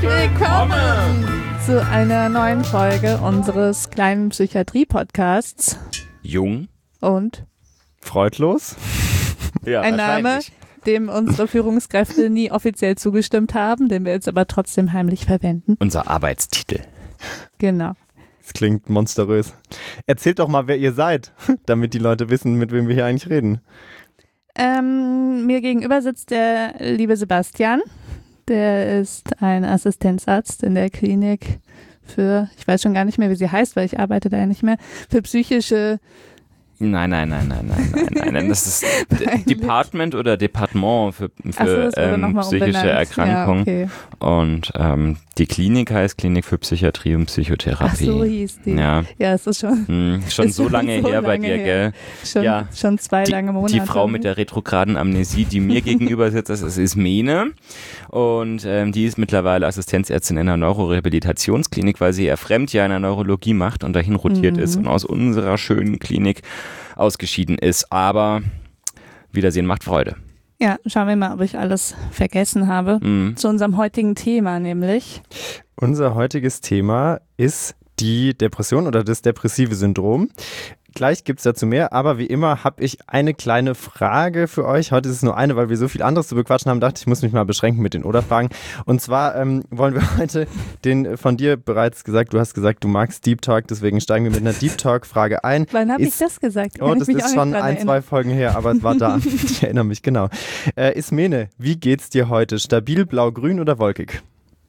Willkommen zu einer neuen Folge unseres kleinen Psychiatrie-Podcasts. Jung Und freudlos. Ja, ein Name, dem unsere Führungskräfte nie offiziell zugestimmt haben, den wir jetzt aber trotzdem heimlich verwenden. Unser Arbeitstitel. Genau. Das klingt monsterös. Erzählt doch mal, wer ihr seid, damit die Leute wissen, mit wem wir hier eigentlich reden. Mir gegenüber sitzt der liebe Sebastian. Der ist ein Assistenzarzt in der Klinik für, ich weiß schon gar nicht mehr, wie sie heißt, weil ich arbeite da ja nicht mehr, für psychische... Nein. Das ist Department oder Departement für psychische Erkrankungen. Ja, okay. Und die Klinik heißt Klinik für Psychiatrie und Psychotherapie. Ach, so hieß die. Ja, es ist schon so lange her bei dir, gell? Schon 2 lange Monate. Die Frau mit der retrograden Amnesie, die mir gegenüber sitzt, das ist Mene. Und die ist mittlerweile Assistenzärztin in einer Neurorehabilitationsklinik, weil sie ihr Fremdjahr in der Neurologie macht und dahin rotiert ist und aus unserer schönen Klinik ausgeschieden ist. Aber Wiedersehen macht Freude. Ja, schauen wir mal, ob ich alles vergessen habe. Zu unserem heutigen Thema nämlich. Unser heutiges Thema ist die Depression oder das depressive Syndrom. Gleich gibt es dazu mehr, aber wie immer habe ich eine kleine Frage für euch. Heute ist es nur eine, weil wir so viel anderes zu bequatschen haben. Dachte ich, muss mich mal beschränken mit den Oder-Fragen. Und zwar wollen wir heute den von dir bereits gesagt, du hast gesagt, du magst Deep Talk, deswegen steigen wir mit einer Deep Talk-Frage ein. Wann habe ich das gesagt? Das ist schon 1-2 Folgen her, aber es war da. Ich erinnere mich, genau. Ismene, wie geht's dir heute? Stabil, blau, grün oder wolkig?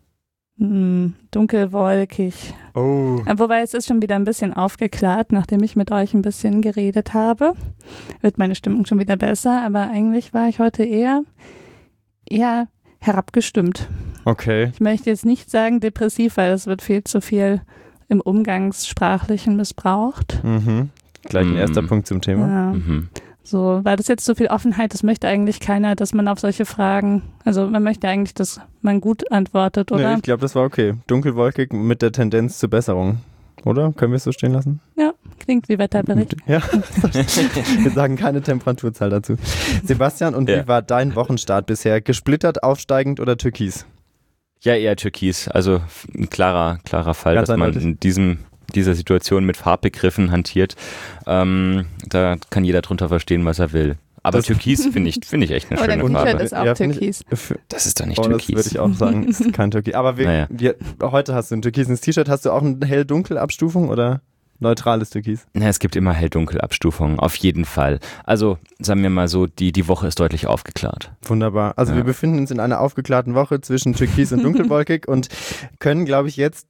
Dunkelwolkig. Oh. Wobei es ist schon wieder ein bisschen aufgeklärt, nachdem ich mit euch ein bisschen geredet habe. Wird meine Stimmung schon wieder besser, aber eigentlich war ich heute eher herabgestimmt. Okay. Ich möchte jetzt nicht sagen depressiv, weil das wird viel zu viel im Umgangssprachlichen missbraucht. Gleich ein erster Punkt zum Thema. Ja. So, weil das jetzt so viel Offenheit, das möchte eigentlich keiner, dass man auf solche Fragen, also man möchte eigentlich, dass man gut antwortet, oder? Nee, ich glaube, das war okay. Dunkelwolkig mit der Tendenz zur Besserung, oder? Können wir es so stehen lassen? Ja, klingt wie Wetterbericht. Ja, wir sagen keine Temperaturzahl dazu. Sebastian, und wie war dein Wochenstart bisher? Gesplittert, aufsteigend oder türkis? Ja, eher türkis. Also ein klarer Fall, Ganz dass man eindeutig. in dieser Situation mit Farbbegriffen hantiert. Da kann jeder drunter verstehen, was er will. Aber türkis finde ich echt eine schöne Oder Farbe. T-Shirt ist auch türkis. Das ist doch nicht Das türkis. würde ich auch sagen, ist kein Türkis. Aber heute hast du ein türkises T-Shirt. Hast du auch eine hell-dunkel-Abstufung oder neutrales Türkis? Es gibt immer hell-dunkel-Abstufungen, auf jeden Fall. Also sagen wir mal so, die Woche ist deutlich aufgeklärt. Wunderbar. Also wir befinden uns in einer aufgeklärten Woche zwischen türkis und dunkelwolkig und können, glaube ich, jetzt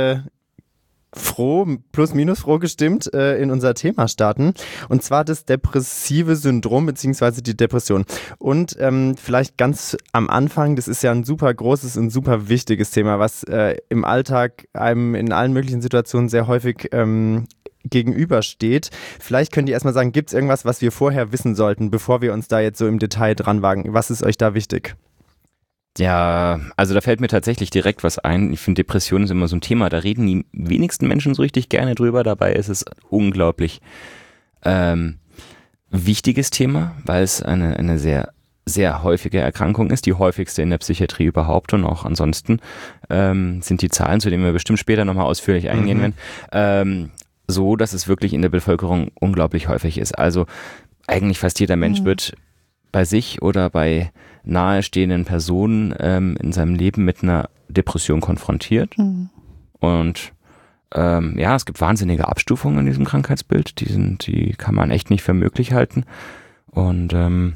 plus-minus froh gestimmt in unser Thema starten. Und zwar das depressive Syndrom bzw. die Depression. Und vielleicht ganz am Anfang, das ist ja ein super großes und super wichtiges Thema, was im Alltag einem in allen möglichen Situationen sehr häufig gegenübersteht. Vielleicht könnt ihr erstmal sagen, gibt es irgendwas, was wir vorher wissen sollten, bevor wir uns da jetzt so im Detail dran wagen? Was ist euch da wichtig? Ja, also da fällt mir tatsächlich direkt was ein. Ich finde, Depression ist immer so ein Thema, da reden die wenigsten Menschen so richtig gerne drüber. Dabei ist es unglaublich wichtiges Thema, weil es eine sehr, sehr häufige Erkrankung ist, die häufigste in der Psychiatrie überhaupt und auch ansonsten sind die Zahlen, zu denen wir bestimmt später nochmal ausführlich eingehen werden, so, dass es wirklich in der Bevölkerung unglaublich häufig ist. Also eigentlich fast jeder Mensch wird bei sich oder bei nahestehenden Personen in seinem Leben mit einer Depression konfrontiert. Und es gibt wahnsinnige Abstufungen in diesem Krankheitsbild. Die kann man echt nicht für möglich halten. Und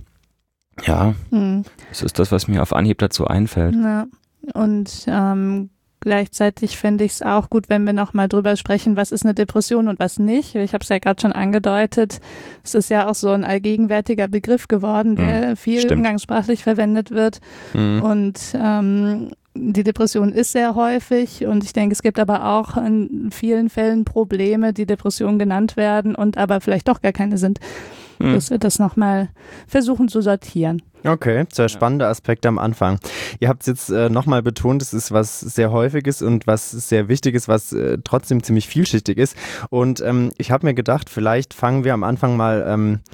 das ist das, was mir auf Anhieb dazu einfällt. Ja. Und gleichzeitig fände ich es auch gut, wenn wir nochmal drüber sprechen, was ist eine Depression und was nicht. Ich habe es ja gerade schon angedeutet. Es ist ja auch so ein allgegenwärtiger Begriff geworden, der viel umgangssprachlich verwendet wird. Und die Depression ist sehr häufig und ich denke, es gibt aber auch in vielen Fällen Probleme, die Depression genannt werden und aber vielleicht doch gar keine sind. Dass wir das nochmal versuchen zu sortieren. Okay, sehr spannender Aspekt am Anfang. Ihr habt es jetzt nochmal betont, es ist was sehr Häufiges und was sehr Wichtiges, was trotzdem ziemlich vielschichtig ist. Und ich habe mir gedacht, vielleicht fangen wir am Anfang mal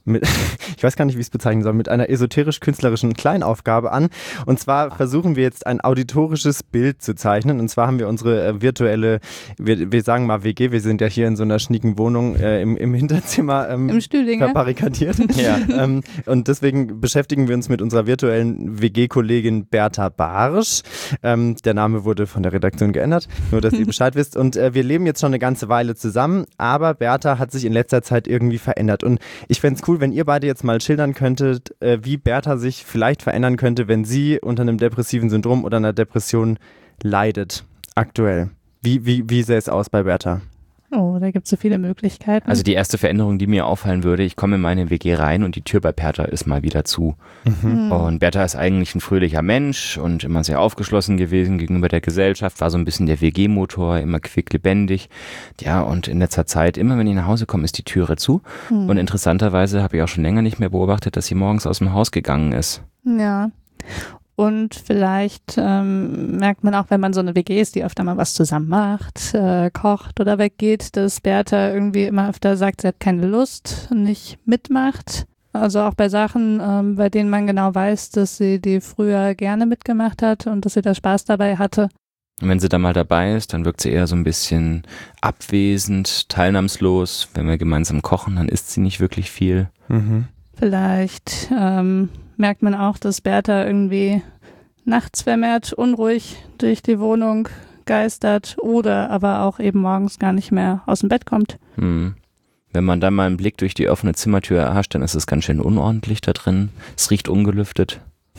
ich weiß gar nicht, wie ich es bezeichnen soll, mit einer esoterisch-künstlerischen Kleinaufgabe an. Und zwar versuchen wir jetzt ein auditorisches Bild zu zeichnen. Und zwar haben wir unsere virtuelle, wir sagen mal WG, wir sind ja hier in so einer schnieken Wohnung im Hinterzimmer im Stühlinger verbarrikadiert. Ja. Und deswegen beschäftigen wir uns mit unserer virtuellen WG-Kollegin Berta Barsch. Der Name wurde von der Redaktion geändert, nur dass ihr Bescheid wisst. Und wir leben jetzt schon eine ganze Weile zusammen, aber Berta hat sich in letzter Zeit irgendwie verändert. Und ich fände es cool, wenn ihr beide jetzt mal schildern könntet, wie Berta sich vielleicht verändern könnte, wenn sie unter einem depressiven Syndrom oder einer Depression leidet, aktuell. Wie sähe es aus bei Berta? Oh, da gibt es so viele Möglichkeiten. Also die erste Veränderung, die mir auffallen würde, ich komme in meine WG rein und die Tür bei Berta ist mal wieder zu. Und Berta ist eigentlich ein fröhlicher Mensch und immer sehr aufgeschlossen gewesen gegenüber der Gesellschaft, war so ein bisschen der WG-Motor, immer quicklebendig. Ja, und in letzter Zeit, immer wenn ich nach Hause komme, ist die Türe zu. Und interessanterweise habe ich auch schon länger nicht mehr beobachtet, dass sie morgens aus dem Haus gegangen ist. Ja. Und vielleicht merkt man auch, wenn man so eine WG ist, die öfter mal was zusammen macht, kocht oder weggeht, dass Berta irgendwie immer öfter sagt, sie hat keine Lust, nicht mitmacht. Also auch bei Sachen, bei denen man genau weiß, dass sie die früher gerne mitgemacht hat und dass sie da Spaß dabei hatte. Und wenn sie da mal dabei ist, dann wirkt sie eher so ein bisschen abwesend, teilnahmslos. Wenn wir gemeinsam kochen, dann isst sie nicht wirklich viel. Vielleicht merkt man auch, dass Berta irgendwie nachts vermehrt unruhig durch die Wohnung geistert oder aber auch eben morgens gar nicht mehr aus dem Bett kommt. Wenn man dann mal einen Blick durch die offene Zimmertür erhascht, dann ist es ganz schön unordentlich da drin. Es riecht ungelüftet.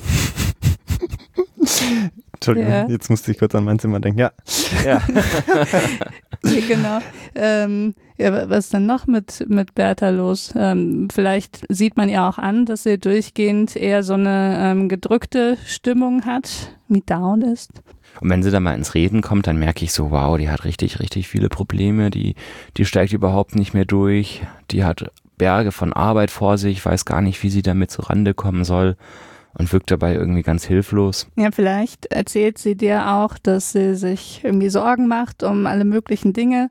Entschuldigung, Jetzt musste ich kurz an mein Zimmer denken. Ja. Ja, genau. Was ist denn noch mit Berta los? Vielleicht sieht man ihr auch an, dass sie durchgehend eher so eine gedrückte Stimmung hat, wie down ist. Und wenn sie dann mal ins Reden kommt, dann merke ich so, wow, die hat richtig, richtig viele Probleme, die steigt überhaupt nicht mehr durch, die hat Berge von Arbeit vor sich, weiß gar nicht, wie sie damit zurande kommen soll. Und wirkt dabei irgendwie ganz hilflos. Ja, vielleicht erzählt sie dir auch, dass sie sich irgendwie Sorgen macht um alle möglichen Dinge,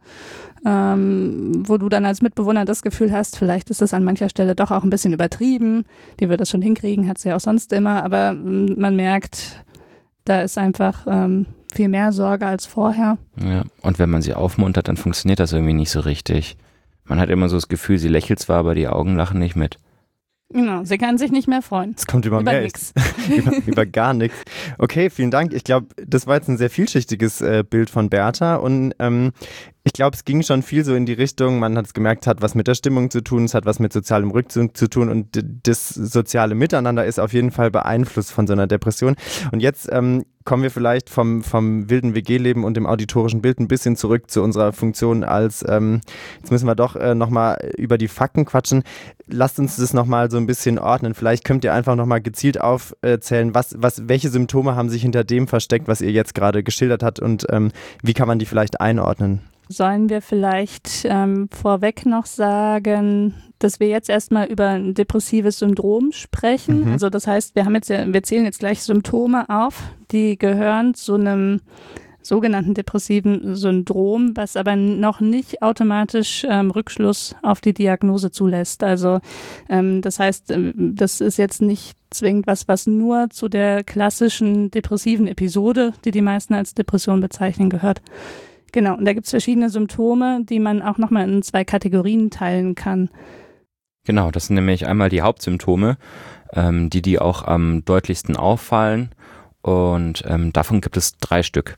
wo du dann als Mitbewohner das Gefühl hast, vielleicht ist das an mancher Stelle doch auch ein bisschen übertrieben. Die wird das schon hinkriegen, hat sie ja auch sonst immer, aber man merkt, da ist einfach viel mehr Sorge als vorher. Ja, und wenn man sie aufmuntert, dann funktioniert das irgendwie nicht so richtig. Man hat immer so das Gefühl, sie lächelt zwar, aber die Augen lachen nicht mit. Genau, sie kann sich nicht mehr freuen. Es kommt über mehr. Nix. über gar nichts. Okay, vielen Dank. Ich glaube, das war jetzt ein sehr vielschichtiges Bild von Berta und ich glaube, es ging schon viel so in die Richtung, man hat es gemerkt, es hat was mit der Stimmung zu tun, es hat was mit sozialem Rückzug zu tun und das soziale Miteinander ist auf jeden Fall beeinflusst von so einer Depression. Und jetzt kommen wir vielleicht vom wilden WG-Leben und dem auditorischen Bild ein bisschen zurück zu unserer Funktion als, jetzt müssen wir doch nochmal über die Fakten quatschen. Lasst uns das nochmal so ein bisschen ordnen. Vielleicht könnt ihr einfach nochmal gezielt aufzählen, welche Symptome haben sich hinter dem versteckt, was ihr jetzt gerade geschildert habt und wie kann man die vielleicht einordnen? Sollen wir vielleicht vorweg noch sagen, dass wir jetzt erstmal über ein depressives Syndrom sprechen? Also das heißt, wir zählen jetzt gleich Symptome auf, die gehören zu einem sogenannten depressiven Syndrom, was aber noch nicht automatisch Rückschluss auf die Diagnose zulässt. Also das heißt, das ist jetzt nicht zwingend was nur zu der klassischen depressiven Episode, die meisten als Depression bezeichnen, gehört. Genau, und da gibt es verschiedene Symptome, die man auch nochmal in 2 Kategorien teilen kann. Genau, das sind nämlich einmal die Hauptsymptome, die auch am deutlichsten auffallen. Und davon gibt es 3 Stück.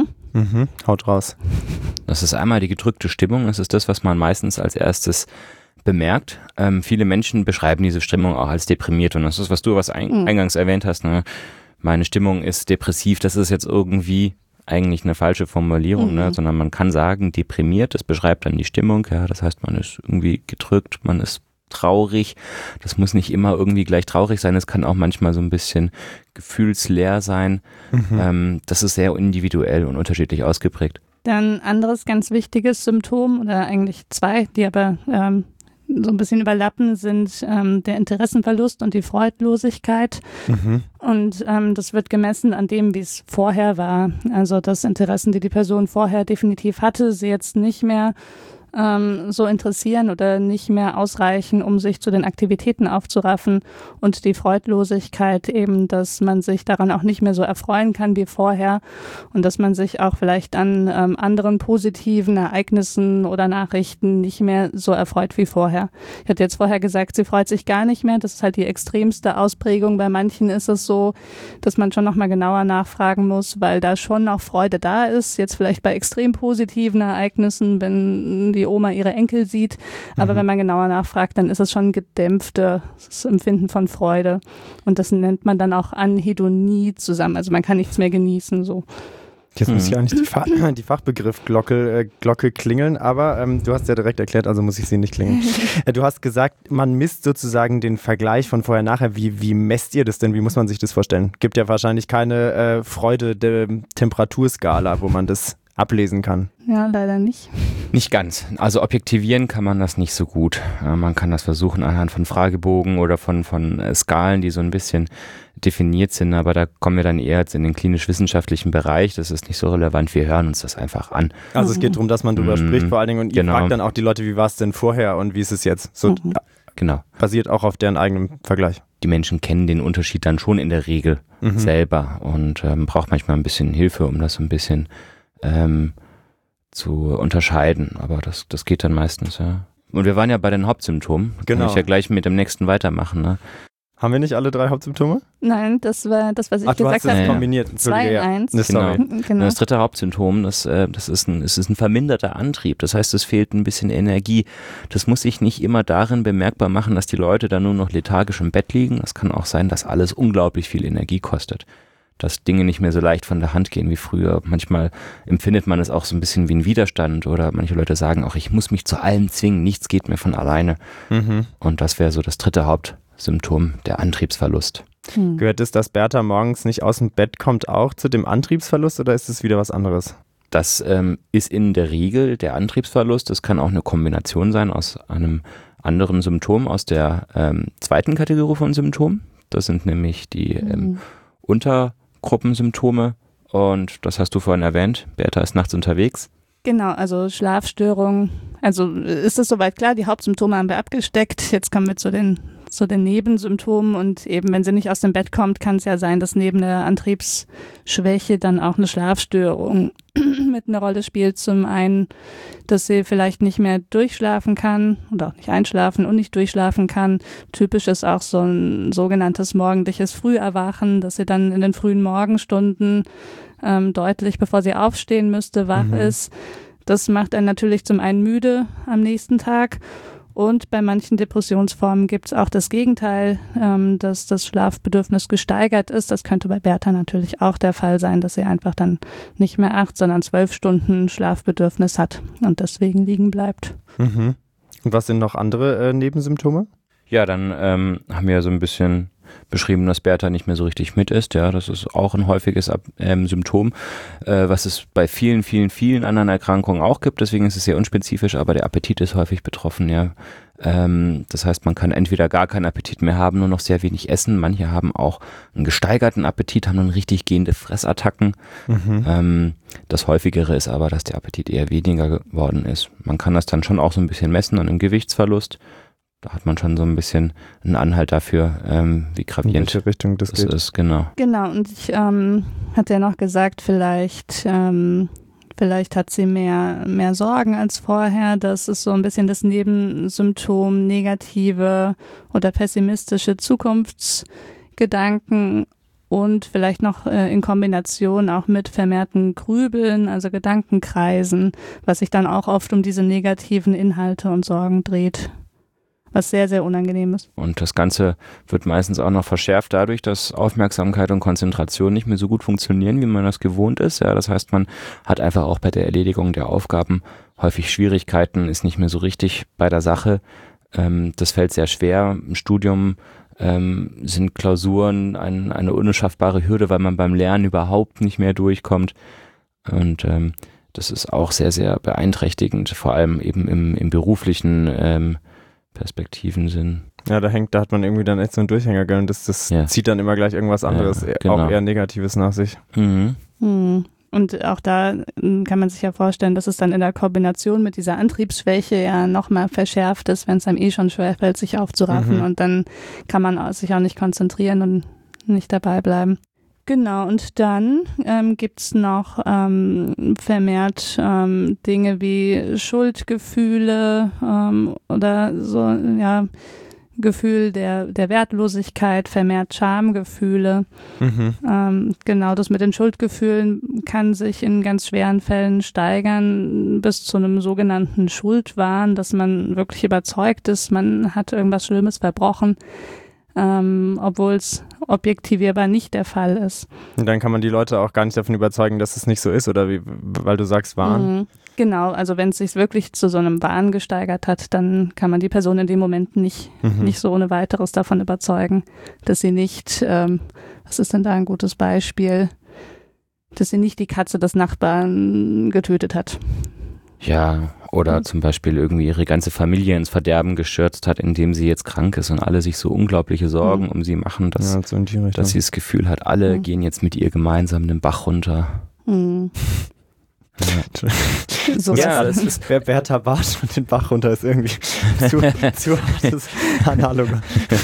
Haut raus. Das ist einmal die gedrückte Stimmung. Das ist das, was man meistens als erstes bemerkt. Viele Menschen beschreiben diese Stimmung auch als deprimiert. Und das ist, was du eingangs erwähnt hast. Ne? Meine Stimmung ist depressiv. Das ist jetzt irgendwie eigentlich eine falsche Formulierung, ne? Sondern man kann sagen, deprimiert, das beschreibt dann die Stimmung. Ja, das heißt, man ist irgendwie gedrückt, man ist traurig. Das muss nicht immer irgendwie gleich traurig sein. Es kann auch manchmal so ein bisschen gefühlsleer sein. Das ist sehr individuell und unterschiedlich ausgeprägt. Dann anderes ganz wichtiges Symptom, oder eigentlich 2, die aber so ein bisschen überlappen, sind der Interessenverlust und die Freudlosigkeit. Und das wird gemessen an dem, wie es vorher war. Also dass Interessen, die Person vorher definitiv hatte, sie jetzt nicht mehr so interessieren oder nicht mehr ausreichen, um sich zu den Aktivitäten aufzuraffen, und die Freudlosigkeit eben, dass man sich daran auch nicht mehr so erfreuen kann wie vorher und dass man sich auch vielleicht an anderen positiven Ereignissen oder Nachrichten nicht mehr so erfreut wie vorher. Ich hatte jetzt vorher gesagt, sie freut sich gar nicht mehr. Das ist halt die extremste Ausprägung. Bei manchen ist es so, dass man schon nochmal genauer nachfragen muss, weil da schon noch Freude da ist. Jetzt vielleicht bei extrem positiven Ereignissen, wenn die Oma ihre Enkel sieht. Aber wenn man genauer nachfragt, dann ist es schon gedämpftes Empfinden von Freude. Und das nennt man dann auch Anhedonie zusammen. Also man kann nichts mehr genießen, so. Jetzt muss ich eigentlich die Fachbegriff-Glocke klingeln, aber du hast ja direkt erklärt, also muss ich sie nicht klingeln. Du hast gesagt, man misst sozusagen den Vergleich von vorher-nachher. Wie messt ihr das denn? Wie muss man sich das vorstellen? Gibt ja wahrscheinlich keine Freude-Temperaturskala, wo man das ablesen kann. Ja, leider nicht. Nicht ganz. Also objektivieren kann man das nicht so gut. Man kann das versuchen anhand von Fragebogen oder von Skalen, die so ein bisschen definiert sind, aber da kommen wir dann eher jetzt in den klinisch-wissenschaftlichen Bereich. Das ist nicht so relevant. Wir hören uns das einfach an. Also es geht darum, dass man drüber spricht vor allen Dingen, und ihr fragt dann auch die Leute, wie war es denn vorher und wie ist es jetzt? So genau. Basiert auch auf deren eigenem Vergleich. Die Menschen kennen den Unterschied dann schon in der Regel selber und braucht manchmal ein bisschen Hilfe, um das so ein bisschen zu unterscheiden, aber das geht dann meistens, ja. Und wir waren ja bei den Hauptsymptomen. Genau. Kann ich ja gleich mit dem nächsten weitermachen, ne? Haben wir nicht alle 3 Hauptsymptome? Nein, das war das, was ich gesagt habe. Du hast das kombiniert. 2 in 1. Genau. Das dritte Hauptsymptom, das ist ein verminderter Antrieb. Das heißt, es fehlt ein bisschen Energie. Das muss sich nicht immer darin bemerkbar machen, dass die Leute dann nur noch lethargisch im Bett liegen. Es kann auch sein, dass alles unglaublich viel Energie kostet. Dass Dinge nicht mehr so leicht von der Hand gehen wie früher. Manchmal empfindet man es auch so ein bisschen wie ein Widerstand oder manche Leute sagen auch, ich muss mich zu allem zwingen, nichts geht mir von alleine. Und das wäre so das dritte Hauptsymptom, der Antriebsverlust. Gehört es, dass Bertha morgens nicht aus dem Bett kommt, auch zu dem Antriebsverlust oder ist es wieder was anderes? Das ist in der Regel der Antriebsverlust. Das kann auch eine Kombination sein aus einem anderen Symptom, aus der zweiten Kategorie von Symptomen. Das sind nämlich die Untergruppensymptome und das hast du vorhin erwähnt, Bertha ist nachts unterwegs. Genau, also Schlafstörungen, also ist es soweit klar, die Hauptsymptome haben wir abgesteckt, jetzt kommen wir zu den Nebensymptomen und eben, wenn sie nicht aus dem Bett kommt, kann es ja sein, dass neben der Antriebsschwäche dann auch eine Schlafstörung mit einer Rolle spielt. Zum einen, dass sie vielleicht nicht mehr durchschlafen kann oder auch nicht einschlafen und nicht durchschlafen kann. Typisch ist auch so ein sogenanntes morgendliches Früherwachen, dass sie dann in den frühen Morgenstunden deutlich, bevor sie aufstehen müsste, wach ist. Das macht einen natürlich zum einen müde am nächsten Tag. Und bei manchen Depressionsformen gibt es auch das Gegenteil, dass das Schlafbedürfnis gesteigert ist. Das könnte bei Bertha natürlich auch der Fall sein, dass sie einfach dann nicht mehr 8, sondern 12 Stunden Schlafbedürfnis hat und deswegen liegen bleibt. Und was sind noch andere Nebensymptome? Ja, dann haben wir so ein bisschen beschrieben, dass Bertha nicht mehr so richtig mit ist. Ja, das ist auch ein häufiges Symptom, was es bei vielen, vielen, vielen anderen Erkrankungen auch gibt. Deswegen ist es sehr unspezifisch, aber der Appetit ist häufig betroffen. Ja, das heißt, man kann entweder gar keinen Appetit mehr haben, nur noch sehr wenig essen. Manche haben auch einen gesteigerten Appetit, haben dann richtig gehende Fressattacken. Das häufigere ist aber, dass der Appetit eher weniger geworden ist. Man kann das dann schon auch so ein bisschen messen an einem Gewichtsverlust. Da hat man schon so ein bisschen einen Anhalt dafür, wie gravierend in welche Richtung das geht. ist. Genau, und ich hatte ja noch gesagt, vielleicht hat sie mehr Sorgen als vorher. Das ist so ein bisschen das Nebensymptom, negative oder pessimistische Zukunftsgedanken und vielleicht noch in Kombination auch mit vermehrten Grübeln, also Gedankenkreisen, was sich dann auch oft um diese negativen Inhalte und Sorgen dreht. Was sehr, sehr unangenehm ist. Und das Ganze wird meistens auch noch verschärft dadurch, dass Aufmerksamkeit und Konzentration nicht mehr so gut funktionieren, wie man das gewohnt ist. Ja, das heißt, man hat einfach auch bei der Erledigung der Aufgaben häufig Schwierigkeiten, ist nicht mehr so richtig bei der Sache. Das fällt sehr schwer. Im Studium sind Klausuren eine unschaffbare Hürde, weil man beim Lernen überhaupt nicht mehr durchkommt. Und das ist auch sehr, sehr beeinträchtigend, vor allem eben im beruflichen Perspektiven sind. Ja, da hat man irgendwie dann echt so einen Durchhänger, gell? Und das zieht dann immer gleich irgendwas anderes, genau. auch eher Negatives nach sich. Und auch da kann man sich ja vorstellen, dass es dann in der Kombination mit dieser Antriebsschwäche ja nochmal verschärft ist, wenn es einem schon schwerfällt, sich aufzuraffen. Und dann kann man sich auch nicht konzentrieren und nicht dabei bleiben. Genau, und dann gibt's noch vermehrt Dinge wie Schuldgefühle oder so, ja, Gefühl der Wertlosigkeit, vermehrt Schamgefühle. Genau, das mit den Schuldgefühlen kann sich in ganz schweren Fällen steigern bis zu einem sogenannten Schuldwahn, dass man wirklich überzeugt ist, man hat irgendwas Schlimmes verbrochen, obwohl es objektivierbar nicht der Fall ist. Und dann kann man die Leute auch gar nicht davon überzeugen, dass es nicht so ist, oder wie, weil du sagst Wahn. Genau, also wenn es sich wirklich zu so einem Wahn gesteigert hat, dann kann man die Person in dem Moment nicht so ohne weiteres davon überzeugen, dass sie nicht, was ist denn da ein gutes Beispiel, dass sie nicht die Katze des Nachbarn getötet hat. Ja, oder zum Beispiel irgendwie ihre ganze Familie ins Verderben gestürzt hat, indem sie jetzt krank ist und alle sich so unglaubliche Sorgen um sie machen, dass sie das Gefühl hat, alle gehen jetzt mit ihr gemeinsam den Bach runter. So ja, das ist Bertha Barth und den Bach runter ist irgendwie zu hartes Analogon.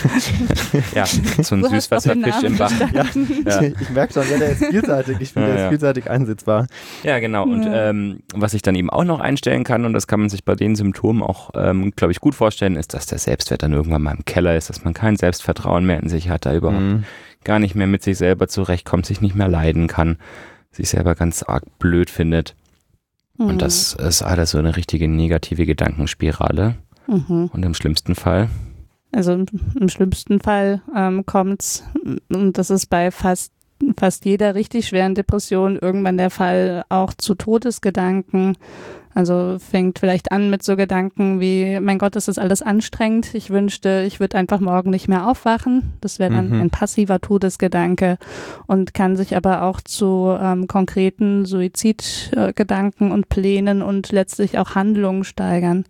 Ja, so ein Süßwasserfisch im Bach. Ja. Ich merke schon, der ist vielseitig. Ich finde, der ist vielseitig einsetzbar. Ja, genau. Und was ich dann eben auch noch einstellen kann, und das kann man sich bei den Symptomen auch, glaube ich, gut vorstellen, ist, dass der Selbstwert dann irgendwann mal im Keller ist, dass man kein Selbstvertrauen mehr in sich hat, da überhaupt gar nicht mehr mit sich selber zurechtkommt, sich nicht mehr leiden kann, sich selber ganz arg blöd findet. Und das ist alles so eine richtige negative Gedankenspirale. Und im schlimmsten Fall? Also im schlimmsten Fall kommt's, und das ist bei fast jeder richtig schweren Depression irgendwann der Fall, auch zu Todesgedanken. Also fängt vielleicht an mit so Gedanken wie, mein Gott, das ist alles anstrengend. Ich wünschte, ich würde einfach morgen nicht mehr aufwachen. Das wäre dann ein passiver Todesgedanke und kann sich aber auch zu konkreten Suizidgedanken und Plänen und letztlich auch Handlungen steigern.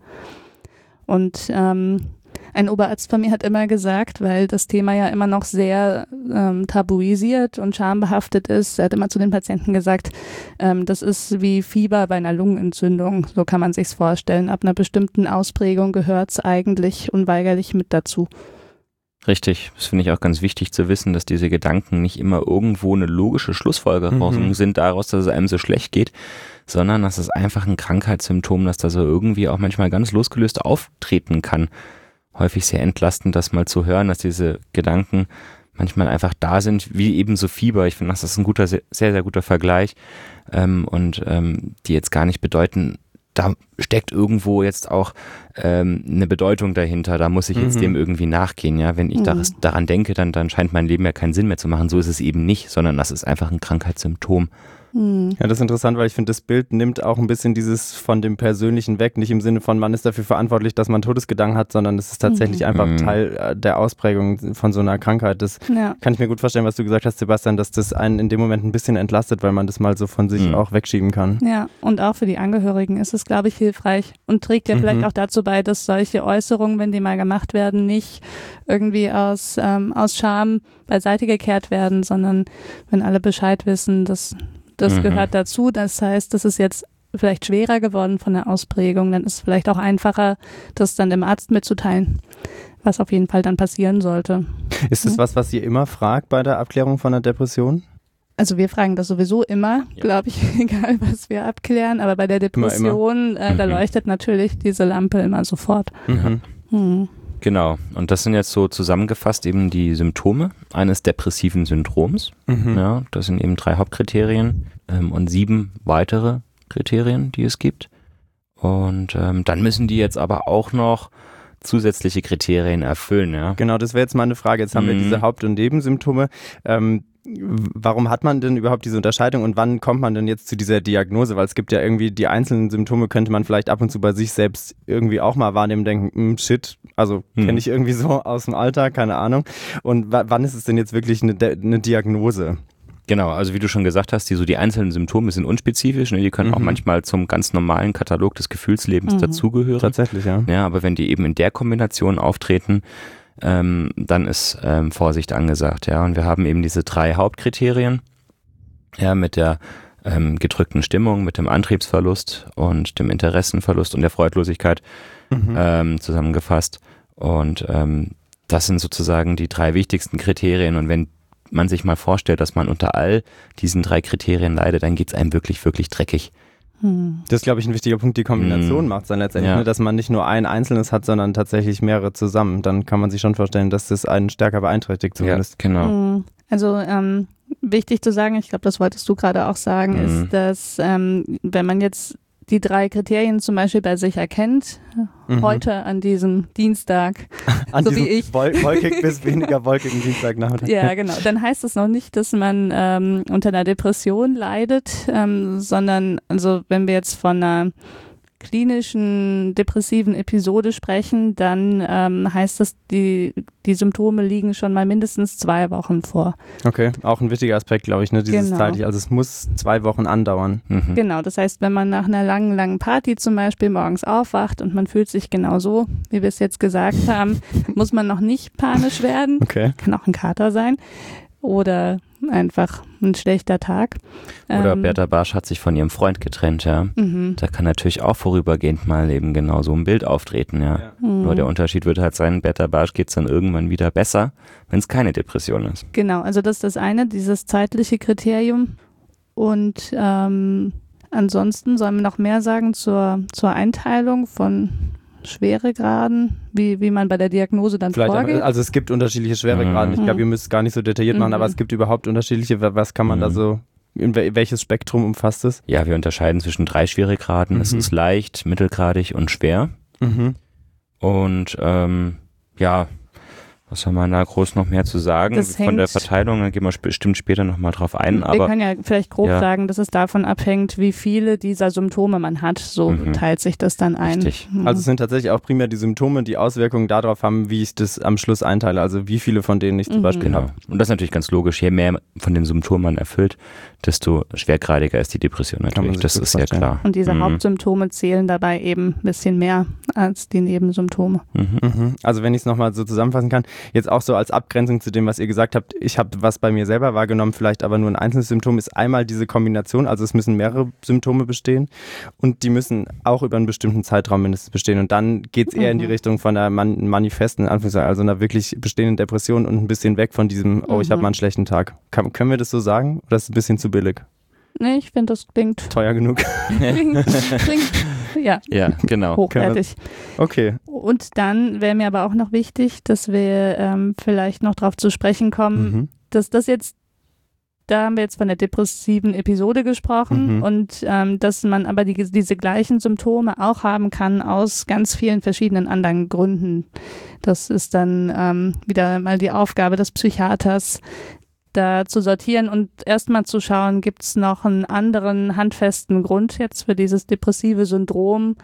Und ein Oberarzt von mir hat immer gesagt, weil das Thema ja immer noch sehr tabuisiert und schambehaftet ist, er hat immer zu den Patienten gesagt, das ist wie Fieber bei einer Lungenentzündung, so kann man sich's vorstellen. Ab einer bestimmten Ausprägung gehört's eigentlich unweigerlich mit dazu. Richtig, das finde ich auch ganz wichtig zu wissen, dass diese Gedanken nicht immer irgendwo eine logische Schlussfolgerung sind daraus, dass es einem so schlecht geht, sondern dass es einfach ein Krankheitssymptom, dass das so irgendwie auch manchmal ganz losgelöst auftreten kann. Häufig sehr entlastend, das mal zu hören, dass diese Gedanken manchmal einfach da sind, wie eben so Fieber. Ich finde, das ist ein guter, sehr, sehr guter Vergleich und die jetzt gar nicht bedeuten, da steckt irgendwo jetzt auch eine Bedeutung dahinter, da muss ich jetzt dem irgendwie nachgehen. Ja, wenn ich daran denke, dann scheint mein Leben ja keinen Sinn mehr zu machen. So ist es eben nicht, sondern das ist einfach ein Krankheitssymptom. Ja, das ist interessant, weil ich finde, das Bild nimmt auch ein bisschen dieses von dem Persönlichen weg, nicht im Sinne von, man ist dafür verantwortlich, dass man Todesgedanken hat, sondern es ist tatsächlich einfach Teil der Ausprägung von so einer Krankheit. Das kann ich mir gut vorstellen, was du gesagt hast, Sebastian, dass das einen in dem Moment ein bisschen entlastet, weil man das mal so von sich auch wegschieben kann. Ja, und auch für die Angehörigen ist es, glaube ich, hilfreich und trägt ja vielleicht auch dazu bei, dass solche Äußerungen, wenn die mal gemacht werden, nicht irgendwie aus Scham beiseite gekehrt werden, sondern wenn alle Bescheid wissen, dass das gehört dazu. Das heißt, das ist jetzt vielleicht schwerer geworden von der Ausprägung. Dann ist es vielleicht auch einfacher, das dann dem Arzt mitzuteilen, was auf jeden Fall dann passieren sollte. Ist das was ihr immer fragt bei der Abklärung von einer Depression? Also wir fragen das sowieso immer, glaube ich, egal was wir abklären. Aber bei der Depression, da leuchtet natürlich diese Lampe immer sofort. Genau, und das sind jetzt so zusammengefasst eben die Symptome eines depressiven Syndroms. Ja, das sind eben 3 Hauptkriterien und 7 weitere Kriterien, die es gibt. Und dann müssen die jetzt aber auch noch zusätzliche Kriterien erfüllen. Ja? Genau, das wäre jetzt meine Frage. Jetzt haben wir diese Haupt- und Nebensymptome. Warum hat man denn überhaupt diese Unterscheidung und wann kommt man denn jetzt zu dieser Diagnose? Weil es gibt ja irgendwie die einzelnen Symptome, könnte man vielleicht ab und zu bei sich selbst irgendwie auch mal wahrnehmen, denken, shit, also kenne ich irgendwie so aus dem Alltag, keine Ahnung. Und wann ist es denn jetzt wirklich eine Diagnose? Genau, also wie du schon gesagt hast, die einzelnen Symptome sind unspezifisch, ne? Die können auch manchmal zum ganz normalen Katalog des Gefühlslebens dazugehören. Tatsächlich, ja. Ja, aber wenn die eben in der Kombination auftreten, dann ist Vorsicht angesagt, ja. Und wir haben eben diese 3 Hauptkriterien, ja, mit der gedrückten Stimmung, mit dem Antriebsverlust und dem Interessenverlust und der Freudlosigkeit zusammengefasst. Und das sind sozusagen die 3 wichtigsten Kriterien. Und wenn man sich mal vorstellt, dass man unter all diesen 3 Kriterien leidet, dann geht es einem wirklich, wirklich dreckig. Das ist, glaube ich, ein wichtiger Punkt. Die Kombination macht es dann letztendlich, ne? Dass man nicht nur ein einzelnes hat, sondern tatsächlich mehrere zusammen. Dann kann man sich schon vorstellen, dass das einen stärker beeinträchtigt zumindest. Ja, genau. Also wichtig zu sagen, ich glaube, das wolltest du gerade auch sagen, ist, dass wenn man jetzt die 3 Kriterien zum Beispiel bei sich erkennt, heute an diesem Dienstag, an so diesem wie ich. Wolkig bis weniger wolkigen Dienstagnachmittag. Ja, genau. Dann heißt es noch nicht, dass man unter einer Depression leidet, sondern also wenn wir jetzt von einer klinischen depressiven Episode sprechen, dann heißt das, die Symptome liegen schon mal mindestens 2 Wochen vor. Okay, auch ein wichtiger Aspekt, glaube ich, ne? Dieses Genau. zeitlich, also es muss 2 Wochen andauern. Genau, das heißt, wenn man nach einer langen Party zum Beispiel morgens aufwacht und man fühlt sich genau so, wie wir es jetzt gesagt haben, muss man noch nicht panisch werden. Okay. Kann auch ein Kater sein oder einfach ein schlechter Tag. Oder Berta Barsch hat sich von ihrem Freund getrennt, ja. Da kann natürlich auch vorübergehend mal eben genau so ein Bild auftreten, ja. Nur der Unterschied wird halt sein, Berta Barsch geht es dann irgendwann wieder besser, wenn es keine Depression ist. Genau, also das ist das eine, dieses zeitliche Kriterium. Und ansonsten sollen wir noch mehr sagen zur Einteilung von Schweregraden, wie man bei der Diagnose dann vorgeht. Also es gibt unterschiedliche Schweregraden. Ich glaube, ihr müsst es gar nicht so detailliert machen, aber es gibt überhaupt unterschiedliche. Was kann man da so, welches Spektrum umfasst es? Ja, wir unterscheiden zwischen 3 Schweregraden. Es ist leicht, mittelgradig und schwer. Und ja, was soll man da groß noch mehr zu sagen? Das Von der Verteilung, da gehen wir bestimmt später nochmal drauf ein. Wir können ja vielleicht grob sagen, dass es davon abhängt, wie viele dieser Symptome man hat. So teilt sich das dann ein. Richtig. Also es sind tatsächlich auch primär die Symptome, die Auswirkungen darauf haben, wie ich das am Schluss einteile. Also wie viele von denen ich zum Beispiel habe. Und das ist natürlich ganz logisch. Je mehr von den Symptomen man erfüllt, desto schwergradiger ist die Depression natürlich. Das ist ja klar. Und diese Hauptsymptome zählen dabei eben ein bisschen mehr als die Nebensymptome. Also wenn ich es nochmal so zusammenfassen kann, jetzt auch so als Abgrenzung zu dem, was ihr gesagt habt, ich habe was bei mir selber wahrgenommen, vielleicht aber nur ein einzelnes Symptom, ist einmal diese Kombination, also es müssen mehrere Symptome bestehen und die müssen auch über einen bestimmten Zeitraum mindestens bestehen und dann geht es eher in die Richtung von einer manifesten, Anführungszeichen, also einer wirklich bestehenden Depression und ein bisschen weg von diesem, ich habe mal einen schlechten Tag. Können wir das so sagen oder ist es ein bisschen zu billig? Nee, ich finde, das klingt teuer genug. klingt ja, genau. Hochwertig. Okay. Und dann wäre mir aber auch noch wichtig, dass wir vielleicht noch darauf zu sprechen kommen, dass das jetzt, da haben wir jetzt von der depressiven Episode gesprochen und dass man aber diese gleichen Symptome auch haben kann aus ganz vielen verschiedenen anderen Gründen. Das ist dann wieder mal die Aufgabe des Psychiaters, da zu sortieren und erstmal zu schauen, gibt es noch einen anderen handfesten Grund jetzt für dieses depressive Syndrom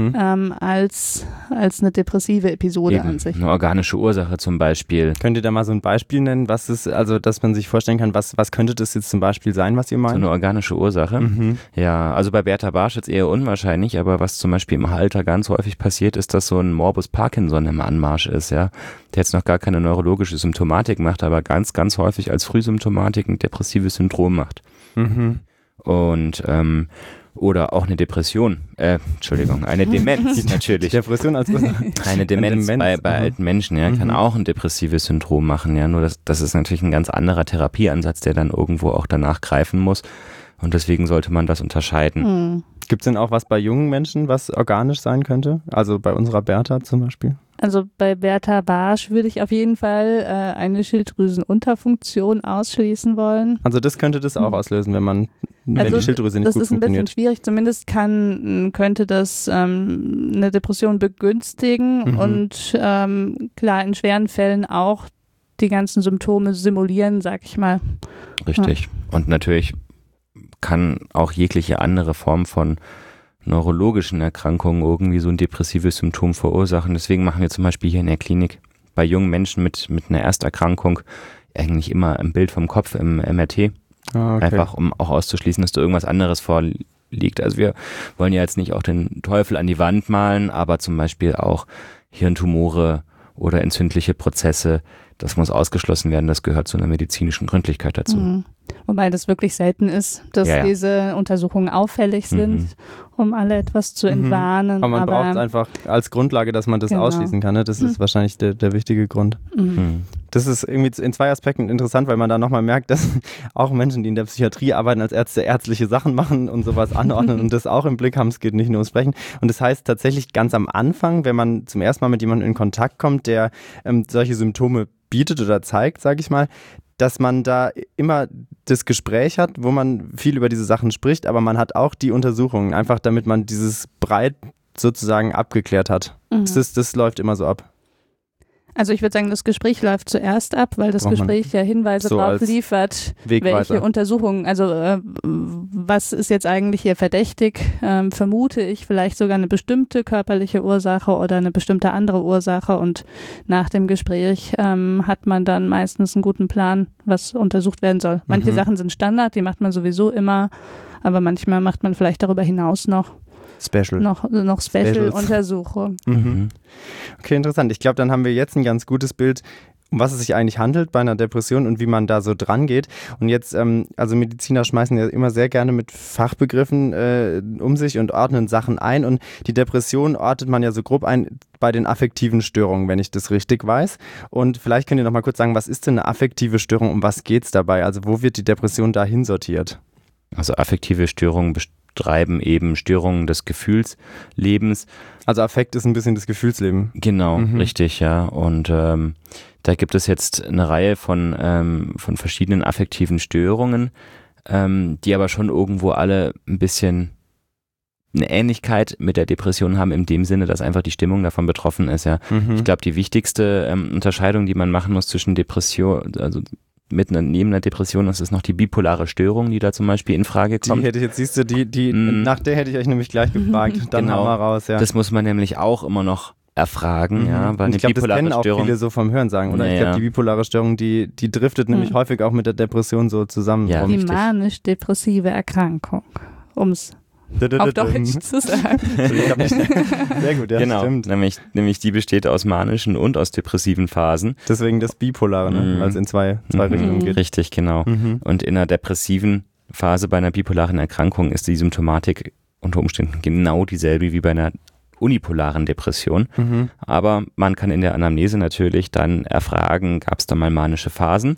als eine depressive Episode an sich. Eine organische Ursache zum Beispiel. Könnt ihr da mal so ein Beispiel nennen, was ist, also dass man sich vorstellen kann, was könnte das jetzt zum Beispiel sein, was ihr meint? So eine organische Ursache? Ja, also bei Berta Barsch jetzt eher unwahrscheinlich, aber was zum Beispiel im Alter ganz häufig passiert, ist, dass so ein Morbus Parkinson im Anmarsch ist, ja, der jetzt noch gar keine neurologische Symptomatik macht, aber ganz, ganz häufig als Frühsymptomatik ein depressives Syndrom macht. Und oder auch eine Depression, eine Demenz natürlich. Depression als eine Demenz bei alten Menschen, ja, kann auch ein depressives Syndrom machen, ja, nur das ist natürlich ein ganz anderer Therapieansatz, der dann irgendwo auch danach greifen muss und deswegen sollte man das unterscheiden. Gibt es denn auch was bei jungen Menschen, was organisch sein könnte? Also bei unserer Berta zum Beispiel? Also bei Berta Barsch würde ich auf jeden Fall eine Schilddrüsenunterfunktion ausschließen wollen. Also das könnte das auch auslösen, wenn die Schilddrüse nicht gut funktioniert. Das ist ein bisschen schwierig. Zumindest könnte das eine Depression begünstigen und klar in schweren Fällen auch die ganzen Symptome simulieren, sag ich mal. Richtig. Ja. Und natürlich kann auch jegliche andere Form von neurologischen Erkrankungen irgendwie so ein depressives Symptom verursachen. Deswegen machen wir zum Beispiel hier in der Klinik bei jungen Menschen mit einer Ersterkrankung eigentlich immer ein Bild vom Kopf im MRT. Okay. Einfach, um auch auszuschließen, dass da irgendwas anderes vorliegt. Also wir wollen ja jetzt nicht auch den Teufel an die Wand malen, aber zum Beispiel auch Hirntumore oder entzündliche Prozesse. Das muss ausgeschlossen werden, das gehört zu einer medizinischen Gründlichkeit dazu. Mhm. Wobei das wirklich selten ist, dass diese Untersuchungen auffällig sind, um alle etwas zu entwarnen. Aber man braucht es einfach als Grundlage, dass man das ausschließen kann. Ne? Das ist wahrscheinlich der wichtige Grund. Das ist irgendwie in 2 Aspekten interessant, weil man da nochmal merkt, dass auch Menschen, die in der Psychiatrie arbeiten, als Ärzte ärztliche Sachen machen und sowas anordnen und das auch im Blick haben. Es geht nicht nur ums Sprechen. Und das heißt tatsächlich ganz am Anfang, wenn man zum ersten Mal mit jemandem in Kontakt kommt, der solche Symptome bietet oder zeigt, sage ich mal, dass man da immer das Gespräch hat, wo man viel über diese Sachen spricht, aber man hat auch die Untersuchungen, einfach damit man dieses breit sozusagen abgeklärt hat. Das läuft immer so ab. Also ich würde sagen, das Gespräch läuft zuerst ab, weil das Gespräch ja Hinweise darauf liefert, welche Untersuchungen, also was ist jetzt eigentlich hier verdächtig, vermute ich vielleicht sogar eine bestimmte körperliche Ursache oder eine bestimmte andere Ursache und nach dem Gespräch hat man dann meistens einen guten Plan, was untersucht werden soll. Manche Sachen sind Standard, die macht man sowieso immer, aber manchmal macht man vielleicht darüber hinaus noch Special-Untersuchung. Okay, interessant. Ich glaube, dann haben wir jetzt ein ganz gutes Bild, um was es sich eigentlich handelt bei einer Depression und wie man da so dran geht. Und jetzt, also Mediziner schmeißen ja immer sehr gerne mit Fachbegriffen um sich und ordnen Sachen ein. Und die Depression ordnet man ja so grob ein bei den affektiven Störungen, wenn ich das richtig weiß. Und vielleicht könnt ihr noch mal kurz sagen, was ist denn eine affektive Störung, um was geht es dabei? Also wo wird die Depression da hinsortiert? Also affektive Störungen beschreiben eben Störungen des Gefühlslebens. Also Affekt ist ein bisschen das Gefühlsleben. Genau, richtig, ja. Und da gibt es jetzt eine Reihe von verschiedenen affektiven Störungen, die aber schon irgendwo alle ein bisschen eine Ähnlichkeit mit der Depression haben, in dem Sinne, dass einfach die Stimmung davon betroffen ist. Ja. Ich glaube, die wichtigste Unterscheidung, die man machen muss zwischen Depression, also neben einer Depression, das ist noch die bipolare Störung, die da zum Beispiel in Frage kommt. Die hätte ich jetzt, siehst du, nach der hätte ich euch nämlich gleich gefragt. Dann genau. Haben wir raus, ja. Das muss man nämlich auch immer noch erfragen, ja, weil ich glaube, das kennen auch viele so vom Hörensagen, oder? Ich glaube, die bipolare Störung, die driftet nämlich häufig auch mit der Depression so zusammen. Ja, die manisch-depressive Erkrankung, ums auf Deutsch zu sagen. Sehr gut, ja, genau, stimmt. Nämlich die besteht aus manischen und aus depressiven Phasen. Deswegen das Bipolare, ne? Weil es in zwei Richtungen geht. Richtig, genau. Und in einer depressiven Phase bei einer bipolaren Erkrankung ist die Symptomatik unter Umständen genau dieselbe wie bei einer unipolaren Depression. Aber man kann in der Anamnese natürlich dann erfragen, gab es da mal manische Phasen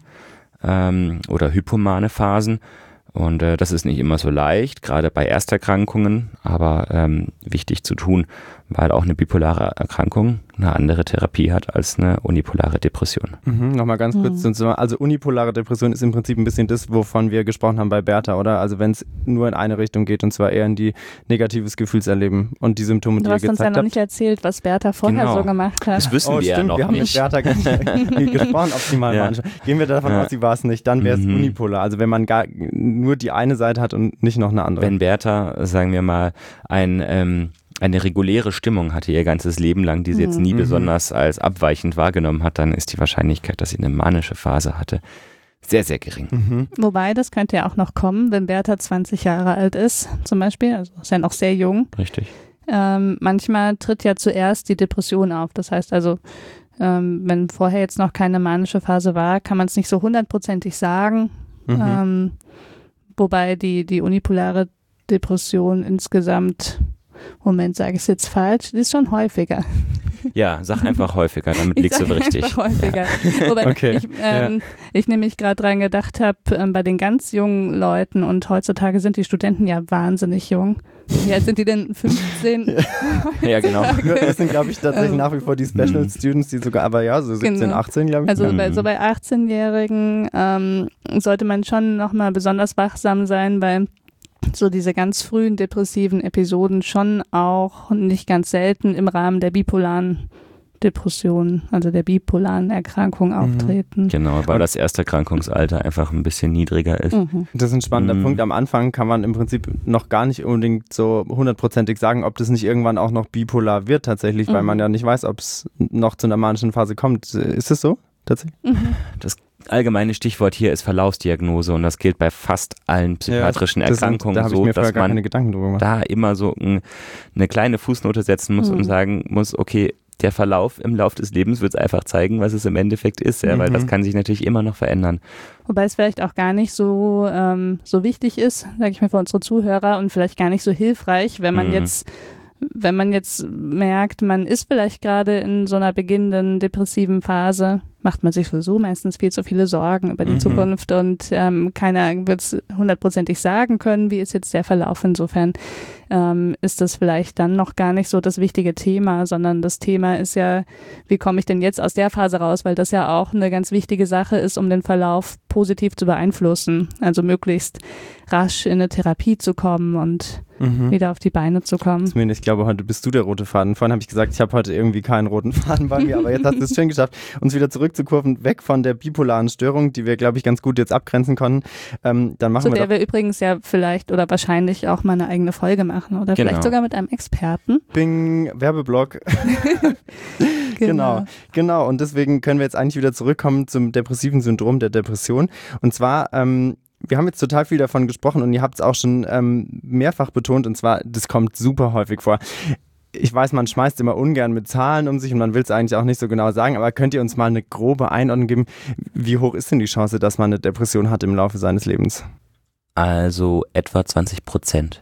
oder hypomane Phasen. Und das ist nicht immer so leicht, gerade bei Ersterkrankungen, aber wichtig zu tun, weil auch eine bipolare Erkrankung eine andere Therapie hat als eine unipolare Depression. Nochmal ganz kurz, also unipolare Depression ist im Prinzip ein bisschen das, wovon wir gesprochen haben bei Bertha, oder? Also wenn es nur in eine Richtung geht und zwar eher in die negatives Gefühlserleben und die Symptome, die ihr gezeigt habt. Du hast uns ja noch nicht erzählt, was Bertha vorher so gemacht hat. Das wissen wir ja noch wir haben nicht. mit Bertha gar nicht gesprochen, ob sie mal manche. Gehen wir davon aus, sie war es nicht, dann wäre es unipolar. Also wenn man nur die eine Seite hat und nicht noch eine andere. Wenn Bertha, sagen wir mal, eine reguläre Stimmung hatte ihr ganzes Leben lang, die sie jetzt nie besonders als abweichend wahrgenommen hat, dann ist die Wahrscheinlichkeit, dass sie eine manische Phase hatte, sehr, sehr gering. Wobei, das könnte ja auch noch kommen, wenn Bertha 20 Jahre alt ist, zum Beispiel, also ist ja noch sehr jung. Richtig. Manchmal tritt ja zuerst die Depression auf. Das heißt also, wenn vorher jetzt noch keine manische Phase war, kann man es nicht so 100%ig sagen. Wobei die unipolare Depression insgesamt, Moment, sage ich es jetzt falsch, die ist schon häufiger. Ja, sag einfach häufiger, damit liegst du richtig. Einfach häufiger. Ja. Wobei ich nämlich gerade dran gedacht habe, bei den ganz jungen Leuten, und heutzutage sind die Studenten ja wahnsinnig jung. Wie alt sind die denn? 15? Ja, genau. Das sind, glaube ich, tatsächlich nach wie vor die Special Students, die sogar, aber ja, so 17, 18, glaube ich. Also bei 18-Jährigen sollte man schon nochmal besonders wachsam sein, weil so diese ganz frühen depressiven Episoden schon auch nicht ganz selten im Rahmen der bipolaren Depression, also der bipolaren Erkrankung auftreten. Genau, weil das Ersterkrankungsalter einfach ein bisschen niedriger ist. Das ist ein spannender Punkt. Am Anfang kann man im Prinzip noch gar nicht unbedingt so 100%ig sagen, ob das nicht irgendwann auch noch bipolar wird tatsächlich, weil man ja nicht weiß, ob es noch zu einer manischen Phase kommt. Ist es so tatsächlich? Das allgemeine Stichwort hier ist Verlaufsdiagnose und das gilt bei fast allen psychiatrischen Erkrankungen so, dass man da immer so eine kleine Fußnote setzen muss und sagen muss, okay, der Verlauf im Lauf des Lebens wird es einfach zeigen, was es im Endeffekt ist, ja, weil das kann sich natürlich immer noch verändern. Wobei es vielleicht auch gar nicht so wichtig ist, sage ich mal, für unsere Zuhörer und vielleicht gar nicht so hilfreich, wenn man jetzt merkt, man ist vielleicht gerade in so einer beginnenden depressiven Phase, macht man sich sowieso meistens viel zu viele Sorgen über die Zukunft und keiner wird es 100%ig sagen können, wie ist jetzt der Verlauf. Insofern ist das vielleicht dann noch gar nicht so das wichtige Thema, sondern das Thema ist ja, wie komme ich denn jetzt aus der Phase raus, weil das ja auch eine ganz wichtige Sache ist, um den Verlauf positiv zu beeinflussen, also möglichst rasch in eine Therapie zu kommen und wieder auf die Beine zu kommen. Zumindest, ich glaube, heute bist du der rote Faden. Vorhin habe ich gesagt, ich habe heute irgendwie keinen roten Faden bei mir, aber jetzt hast du es schön geschafft, uns wieder zurückzukurven, weg von der bipolaren Störung, die wir, glaube ich, ganz gut jetzt abgrenzen konnten. Dann machen zu der wir übrigens ja vielleicht oder wahrscheinlich auch mal eine eigene Folge machen oder vielleicht sogar mit einem Experten. Bing, Werbeblock. Genau. Und deswegen können wir jetzt eigentlich wieder zurückkommen zum depressiven Syndrom der Depression. Und zwar wir haben jetzt total viel davon gesprochen und ihr habt es auch schon mehrfach betont, und zwar, das kommt super häufig vor. Ich weiß, man schmeißt immer ungern mit Zahlen um sich und man will es eigentlich auch nicht so genau sagen, aber könnt ihr uns mal eine grobe Einordnung geben, wie hoch ist denn die Chance, dass man eine Depression hat im Laufe seines Lebens? Also etwa 20%.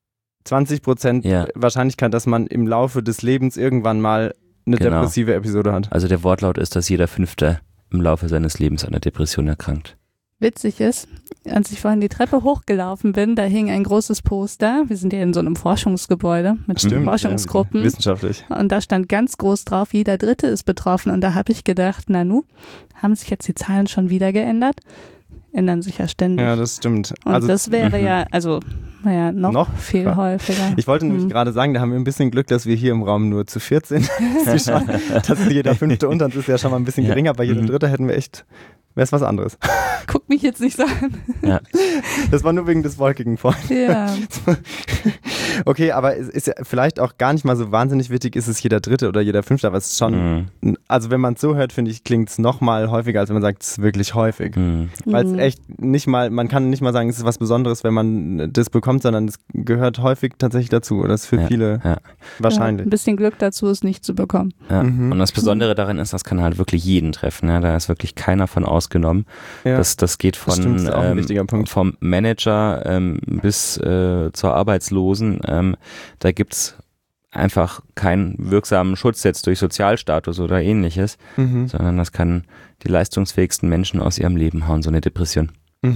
20% Wahrscheinlichkeit, dass man im Laufe des Lebens irgendwann mal eine depressive Episode hat. Also der Wortlaut ist, dass jeder Fünfte im Laufe seines Lebens an einer Depression erkrankt. Witzig ist, als ich vorhin die Treppe hochgelaufen bin, da hing ein großes Poster. Wir sind ja in so einem Forschungsgebäude mit Forschungsgruppen. Wissenschaftlich. Und da stand ganz groß drauf, jeder Dritte ist betroffen. Und da habe ich gedacht, Nanu, haben sich jetzt die Zahlen schon wieder geändert? Ändern sich ja ständig. Ja, das stimmt. Und also, das wäre noch viel häufiger. Ich wollte nämlich gerade sagen, da haben wir ein bisschen Glück, dass wir hier im Raum nur zu viert sind. Dass jeder Fünfte unter uns ist ja schon mal ein bisschen geringer, aber jeder Dritte hätten wir echt, wäre es was anderes. Guck mich jetzt nicht so an. Ja. Das war nur wegen des Wolkigen vorhin. Ja. Okay, aber es ist ja vielleicht auch gar nicht mal so wahnsinnig wichtig, ist es jeder Dritte oder jeder Fünfte, aber es ist schon, also wenn man es so hört, finde ich, klingt es noch mal häufiger, als wenn man sagt, es ist wirklich häufig. Weil es echt nicht mal, man kann nicht mal sagen, es ist was Besonderes, wenn man das bekommt, sondern es gehört häufig tatsächlich dazu. Oder das ist für viele wahrscheinlich. Ja, ein bisschen Glück dazu, es nicht zu bekommen. Ja. Und das Besondere darin ist, das kann halt wirklich jeden treffen. Ja? Da ist wirklich keiner von ausgenommen. Ja. Das geht von vom Manager bis zur Arbeitslosen. Da gibt's einfach keinen wirksamen Schutz jetzt durch Sozialstatus oder ähnliches, sondern das kann die leistungsfähigsten Menschen aus ihrem Leben hauen, so eine Depression.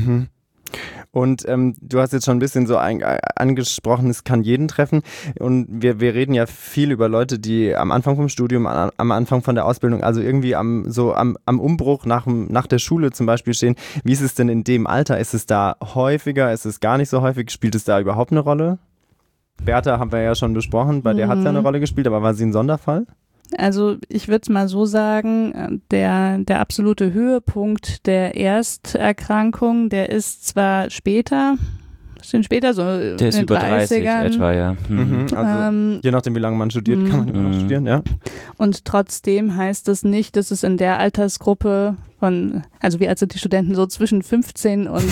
Und du hast jetzt schon ein bisschen so angesprochen, es kann jeden treffen. Und wir reden ja viel über Leute, die am Anfang vom Studium, am Anfang von der Ausbildung, also irgendwie am Umbruch nach der Schule zum Beispiel stehen. Wie ist es denn in dem Alter? Ist es da häufiger? Ist es gar nicht so häufig? Spielt es da überhaupt eine Rolle? Bertha haben wir ja schon besprochen, bei der hat es ja eine Rolle gespielt, aber war sie ein Sonderfall? Also ich würde es mal so sagen, der absolute Höhepunkt der Ersterkrankung, der ist zwar später, bisschen später, so der ist über 30 etwa, ja. Also je nachdem, wie lange man studiert, kann man immer noch studieren, ja. Und trotzdem heißt es nicht, dass es in der Altersgruppe also wie alt sind die Studenten, so zwischen 15 und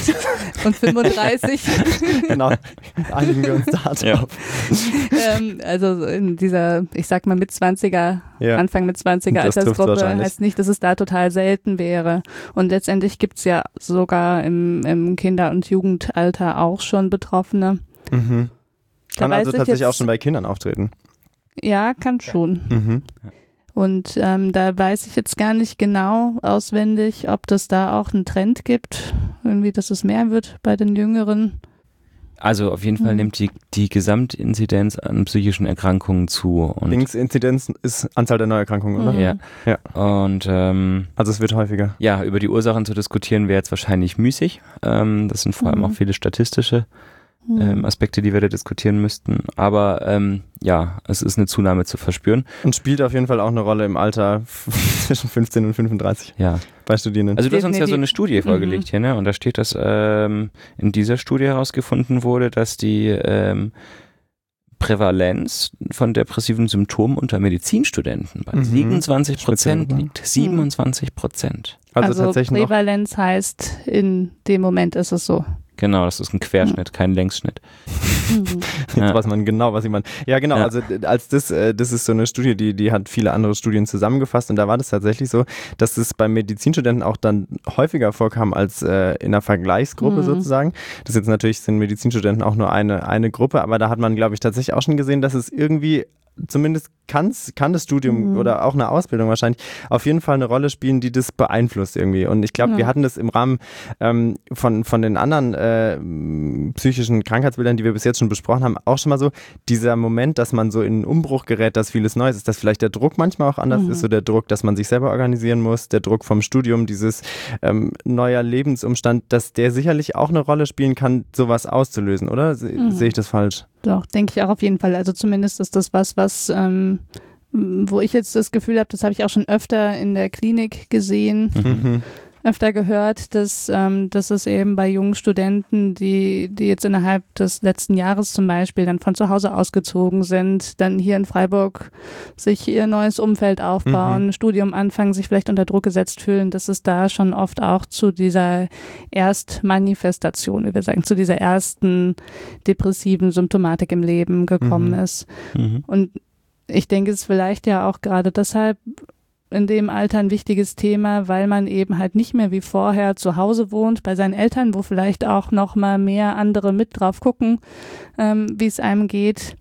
35. Genau, einigen wir uns da drauf. Also in dieser, ich sag mal Mit-20er, Anfang Mit-20er Altersgruppe heißt nicht, dass es da total selten wäre. Und letztendlich gibt es ja sogar im Kinder- und Jugendalter auch schon Betroffene. Kann also tatsächlich auch schon bei Kindern auftreten? Ja, kann schon. Und da weiß ich jetzt gar nicht genau auswendig, ob das da auch einen Trend gibt, irgendwie, dass es mehr wird bei den Jüngeren. Also auf jeden Fall nimmt die Gesamtinzidenz an psychischen Erkrankungen zu. Und Inzidenz ist Anzahl der Neuerkrankungen, oder? Ja. Und also es wird häufiger. Ja, über die Ursachen zu diskutieren wäre jetzt wahrscheinlich müßig. Das sind vor allem auch viele statistische Aspekte, die wir da diskutieren müssten. Aber es ist eine Zunahme zu verspüren. Und spielt auf jeden Fall auch eine Rolle im Alter zwischen 15 und 35 bei Studierenden. Also du hast uns ja so eine Studie vorgelegt hier, ne? Und da steht, dass in dieser Studie herausgefunden wurde, dass die Prävalenz von depressiven Symptomen unter Medizinstudenten bei 27% liegt. 27%. Also tatsächlich Prävalenz heißt, in dem Moment ist es so. Genau, das ist ein Querschnitt, kein Längsschnitt. Jetzt weiß man genau, was ich meine. Ja, genau, also als das ist so eine Studie, die hat viele andere Studien zusammengefasst und da war das tatsächlich so, dass es bei Medizinstudenten auch dann häufiger vorkam als in einer Vergleichsgruppe sozusagen. Das jetzt natürlich sind Medizinstudenten auch nur eine Gruppe, aber da hat man, glaube ich, tatsächlich auch schon gesehen, dass es irgendwie zumindest kann das Studium oder auch eine Ausbildung wahrscheinlich auf jeden Fall eine Rolle spielen, die das beeinflusst irgendwie. Und ich glaube, wir hatten das im Rahmen von den anderen psychischen Krankheitsbildern, die wir bis jetzt schon besprochen haben, auch schon mal so, dieser Moment, dass man so in einen Umbruch gerät, dass vieles Neues ist, dass vielleicht der Druck manchmal auch anders ist, so der Druck, dass man sich selber organisieren muss, der Druck vom Studium, dieses neuer Lebensumstand, dass der sicherlich auch eine Rolle spielen kann, sowas auszulösen, oder? Sehe ich das falsch? Doch, denke ich auch auf jeden Fall. Also zumindest ist das was wo ich jetzt das Gefühl habe, das habe ich auch schon öfter in der Klinik gesehen, öfter gehört, dass es eben bei jungen Studenten, die jetzt innerhalb des letzten Jahres zum Beispiel dann von zu Hause ausgezogen sind, dann hier in Freiburg sich ihr neues Umfeld aufbauen, Studium anfangen, sich vielleicht unter Druck gesetzt fühlen, dass es da schon oft auch zu dieser Erstmanifestation, wie wir sagen, zu dieser ersten depressiven Symptomatik im Leben gekommen ist. Und ich denke, es ist vielleicht ja auch gerade deshalb in dem Alter ein wichtiges Thema, weil man eben halt nicht mehr wie vorher zu Hause wohnt, bei seinen Eltern, wo vielleicht auch noch mal mehr andere mit drauf gucken, wie es einem geht,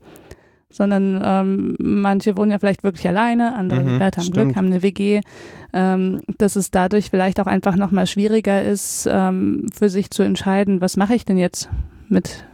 sondern manche wohnen ja vielleicht wirklich alleine, andere haben Glück, haben eine WG, dass es dadurch vielleicht auch einfach noch mal schwieriger ist, für sich zu entscheiden, was mache ich denn jetzt mit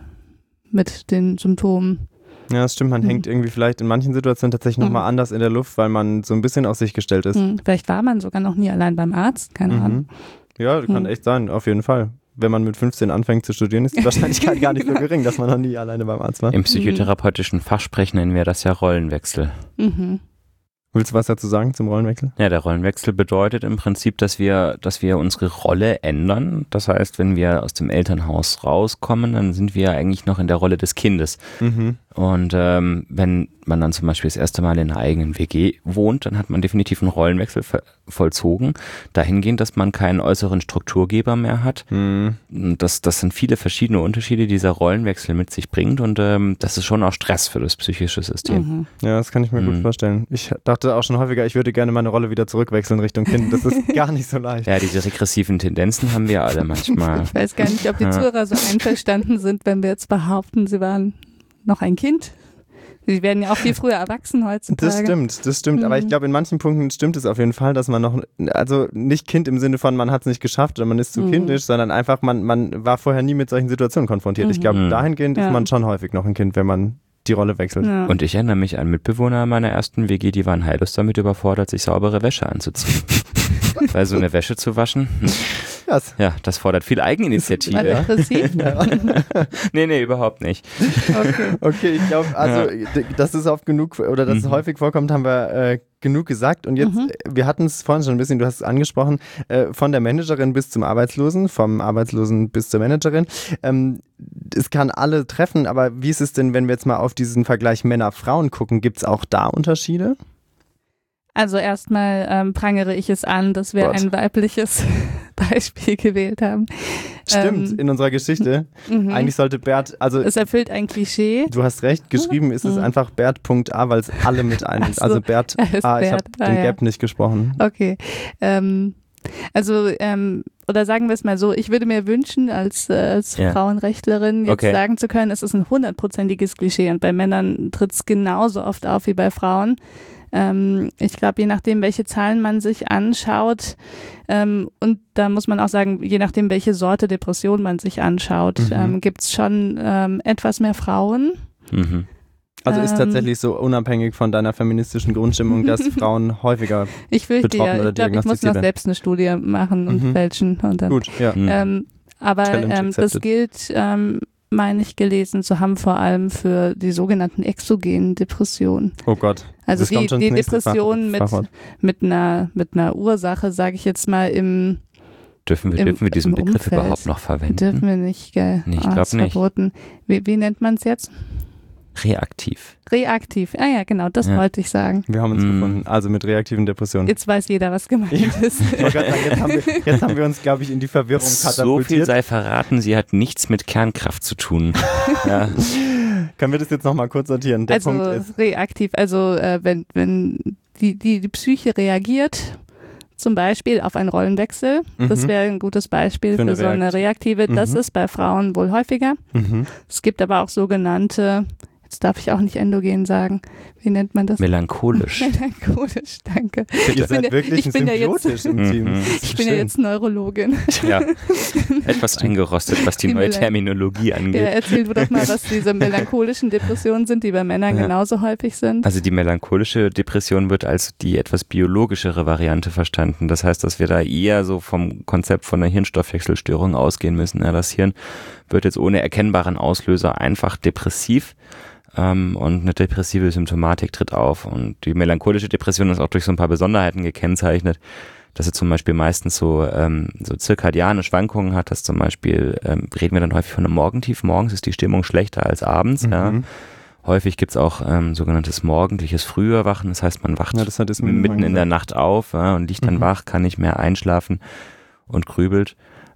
den Symptomen. Ja, das stimmt, man hängt irgendwie vielleicht in manchen Situationen tatsächlich nochmal anders in der Luft, weil man so ein bisschen auf sich gestellt ist. Vielleicht war man sogar noch nie allein beim Arzt, keine Ahnung. Ja, kann echt sein, auf jeden Fall. Wenn man mit 15 anfängt zu studieren, ist die Wahrscheinlichkeit gar nicht so gering, dass man noch nie alleine beim Arzt war. Im psychotherapeutischen Fachsprech nennen wir das ja Rollenwechsel. Willst du was dazu sagen zum Rollenwechsel? Ja, der Rollenwechsel bedeutet im Prinzip, dass wir unsere Rolle ändern. Das heißt, wenn wir aus dem Elternhaus rauskommen, dann sind wir eigentlich noch in der Rolle des Kindes. Und wenn man dann zum Beispiel das erste Mal in einer eigenen WG wohnt, dann hat man definitiv einen Rollenwechsel vollzogen. Dahingehend, dass man keinen äußeren Strukturgeber mehr hat. Das sind viele verschiedene Unterschiede, die dieser Rollenwechsel mit sich bringt. Und das ist schon auch Stress für das psychische System. Ja, das kann ich mir gut vorstellen. Ich dachte auch schon häufiger, ich würde gerne meine Rolle wieder zurückwechseln Richtung Kind. Das ist gar nicht so leicht. Ja, diese regressiven Tendenzen haben wir alle manchmal. Ich weiß gar nicht, ob die Zuhörer so einverstanden sind, wenn wir jetzt behaupten, sie waren noch ein Kind. Sie werden ja auch viel früher erwachsen heutzutage. Das stimmt. Aber ich glaube, in manchen Punkten stimmt es auf jeden Fall, dass man noch, also nicht Kind im Sinne von, man hat es nicht geschafft oder man ist zu kindisch, sondern einfach, man war vorher nie mit solchen Situationen konfrontiert. Ich glaube, dahingehend ist man schon häufig noch ein Kind, wenn man die Rolle wechselt. Ja. Und ich erinnere mich an Mitbewohner meiner ersten WG, die waren heillos damit überfordert, sich saubere Wäsche anzuziehen. Weil so eine Wäsche zu waschen, ja, das fordert viel Eigeninitiative. War depressiv? Nee, überhaupt nicht. Okay, ich glaube, also, dass es oft genug oder dass es häufig vorkommt, haben wir genug gesagt. Und jetzt, wir hatten es vorhin schon ein bisschen, du hast es angesprochen, von der Managerin bis zum Arbeitslosen, vom Arbeitslosen bis zur Managerin. Es kann alle treffen, aber wie ist es denn, wenn wir jetzt mal auf diesen Vergleich Männer-Frauen gucken, gibt es auch da Unterschiede? Also erstmal prangere ich es an, dass wir ein weibliches Beispiel gewählt haben. Stimmt, in unserer Geschichte. Eigentlich sollte Bert, also es erfüllt ein Klischee. Du hast recht, geschrieben ist es einfach Bert.a, weil es alle mit ein ist. Also Bert A, ich habe den Gap nicht gesprochen. Okay. Oder sagen wir es mal so, ich würde mir wünschen, als Frauenrechtlerin jetzt sagen zu können, es ist ein 100%iges Klischee und bei Männern tritt es genauso oft auf wie bei Frauen. Ich glaube, je nachdem, welche Zahlen man sich anschaut und da muss man auch sagen, je nachdem, welche Sorte Depression man sich anschaut, gibt es schon etwas mehr Frauen. Also ist tatsächlich so unabhängig von deiner feministischen Grundstimmung, dass Frauen häufiger betroffen oder diagnostiziert werden. Ich muss noch selbst eine Studie machen und fälschen. Und dann, gut, ja. Aber das gilt, meine ich gelesen zu haben, vor allem für die sogenannten exogenen Depressionen. Oh Gott. Also die Depression mit einer Ursache, sage ich jetzt mal, Dürfen wir diesen Begriff überhaupt noch verwenden? Dürfen wir nicht, gell? Nee, ich glaube nicht. Verboten. Wie nennt man es jetzt? Reaktiv. Ah ja, genau, das wollte ich sagen. Wir haben uns gefunden, also mit reaktiven Depressionen. Jetzt weiß jeder, was gemeint ist. Jetzt haben wir uns, glaube ich, in die Verwirrung katapultiert. So viel sei verraten, sie hat nichts mit Kernkraft zu tun. Können wir das jetzt nochmal kurz sortieren? Der also Punkt ist reaktiv, also wenn die Psyche reagiert, zum Beispiel auf einen Rollenwechsel, das wäre ein gutes Beispiel für so eine reaktive, das ist bei Frauen wohl häufiger. Es gibt aber auch sogenannte, jetzt darf ich auch nicht endogen sagen, wie nennt man das? Melancholisch. Melancholisch, danke. Ihr seid wirklich symbiotisch im Team. Ich bin ja jetzt Neurologin. Ja, etwas eingerostet, was die neue Terminologie angeht. Ja, erzähl du doch mal, was diese melancholischen Depressionen sind, die bei Männern genauso häufig sind. Also die melancholische Depression wird als die etwas biologischere Variante verstanden. Das heißt, dass wir da eher so vom Konzept von einer Hirnstoffwechselstörung ausgehen müssen. Ja, das Hirn wird jetzt ohne erkennbaren Auslöser einfach depressiv. Und eine depressive Symptomatik tritt auf. Und die melancholische Depression ist auch durch so ein paar Besonderheiten gekennzeichnet, dass sie zum Beispiel meistens so zirkadiane Schwankungen hat, dass zum Beispiel, reden wir dann häufig von einem Morgentief. Morgens ist die Stimmung schlechter als abends. Ja. Häufig gibt's auch sogenanntes morgendliches Früherwachen. Das heißt, man wacht mitten in der Nacht auf und liegt dann wach, kann nicht mehr einschlafen und grübelt.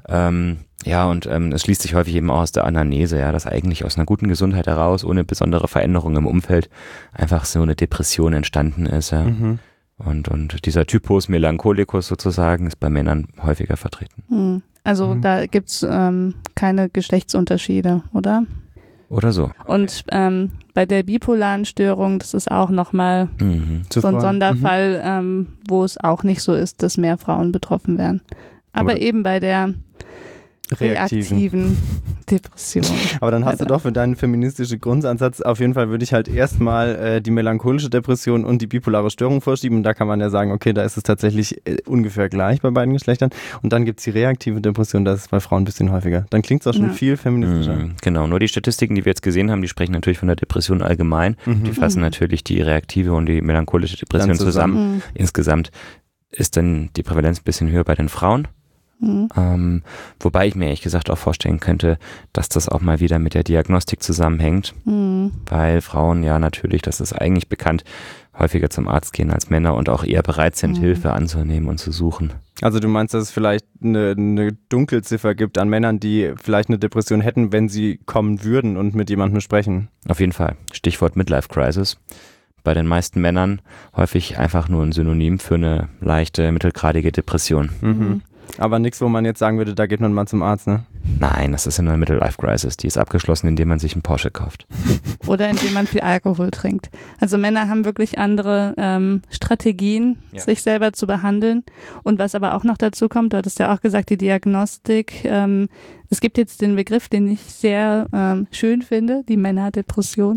Es schließt sich häufig eben auch aus der Anamnese, ja, dass eigentlich aus einer guten Gesundheit heraus, ohne besondere Veränderungen im Umfeld, einfach so eine Depression entstanden ist. Ja. Und dieser Typus Melancholicus sozusagen ist bei Männern häufiger vertreten. Also da gibt's keine Geschlechtsunterschiede, oder? Oder so. Und bei der bipolaren Störung, das ist auch nochmal so ein Sonderfall, wo es auch nicht so ist, dass mehr Frauen betroffen werden. Aber eben bei der reaktiven Depression. Aber dann hast du doch für deinen feministischen Grundansatz, auf jeden Fall würde ich halt erstmal die melancholische Depression und die bipolare Störung vorschieben. Und da kann man ja sagen, okay, da ist es tatsächlich ungefähr gleich bei beiden Geschlechtern. Und dann gibt es die reaktive Depression, das ist bei Frauen ein bisschen häufiger. Dann klingt es auch schon viel feministischer. Genau, nur die Statistiken, die wir jetzt gesehen haben, die sprechen natürlich von der Depression allgemein. Die fassen natürlich die reaktive und die melancholische Depression zusammen. Insgesamt ist dann die Prävalenz ein bisschen höher bei den Frauen. Wobei ich mir ehrlich gesagt auch vorstellen könnte, dass das auch mal wieder mit der Diagnostik zusammenhängt, weil Frauen ja natürlich, das ist eigentlich bekannt, häufiger zum Arzt gehen als Männer und auch eher bereit sind, Hilfe anzunehmen und zu suchen. Also du meinst, dass es vielleicht eine Dunkelziffer gibt an Männern, die vielleicht eine Depression hätten, wenn sie kommen würden und mit jemandem sprechen? Auf jeden Fall. Stichwort Midlife Crisis. Bei den meisten Männern häufig einfach nur ein Synonym für eine leichte, mittelgradige Depression. Aber nichts, wo man jetzt sagen würde, da geht man mal zum Arzt, ne? Nein, das ist eine Midlife-Crisis. Die ist abgeschlossen, indem man sich einen Porsche kauft. Oder indem man viel Alkohol trinkt. Also Männer haben wirklich andere Strategien, sich selber zu behandeln. Und was aber auch noch dazu kommt, du hattest ja auch gesagt, die Diagnostik. Es gibt jetzt den Begriff, den ich sehr schön finde, die Männerdepression.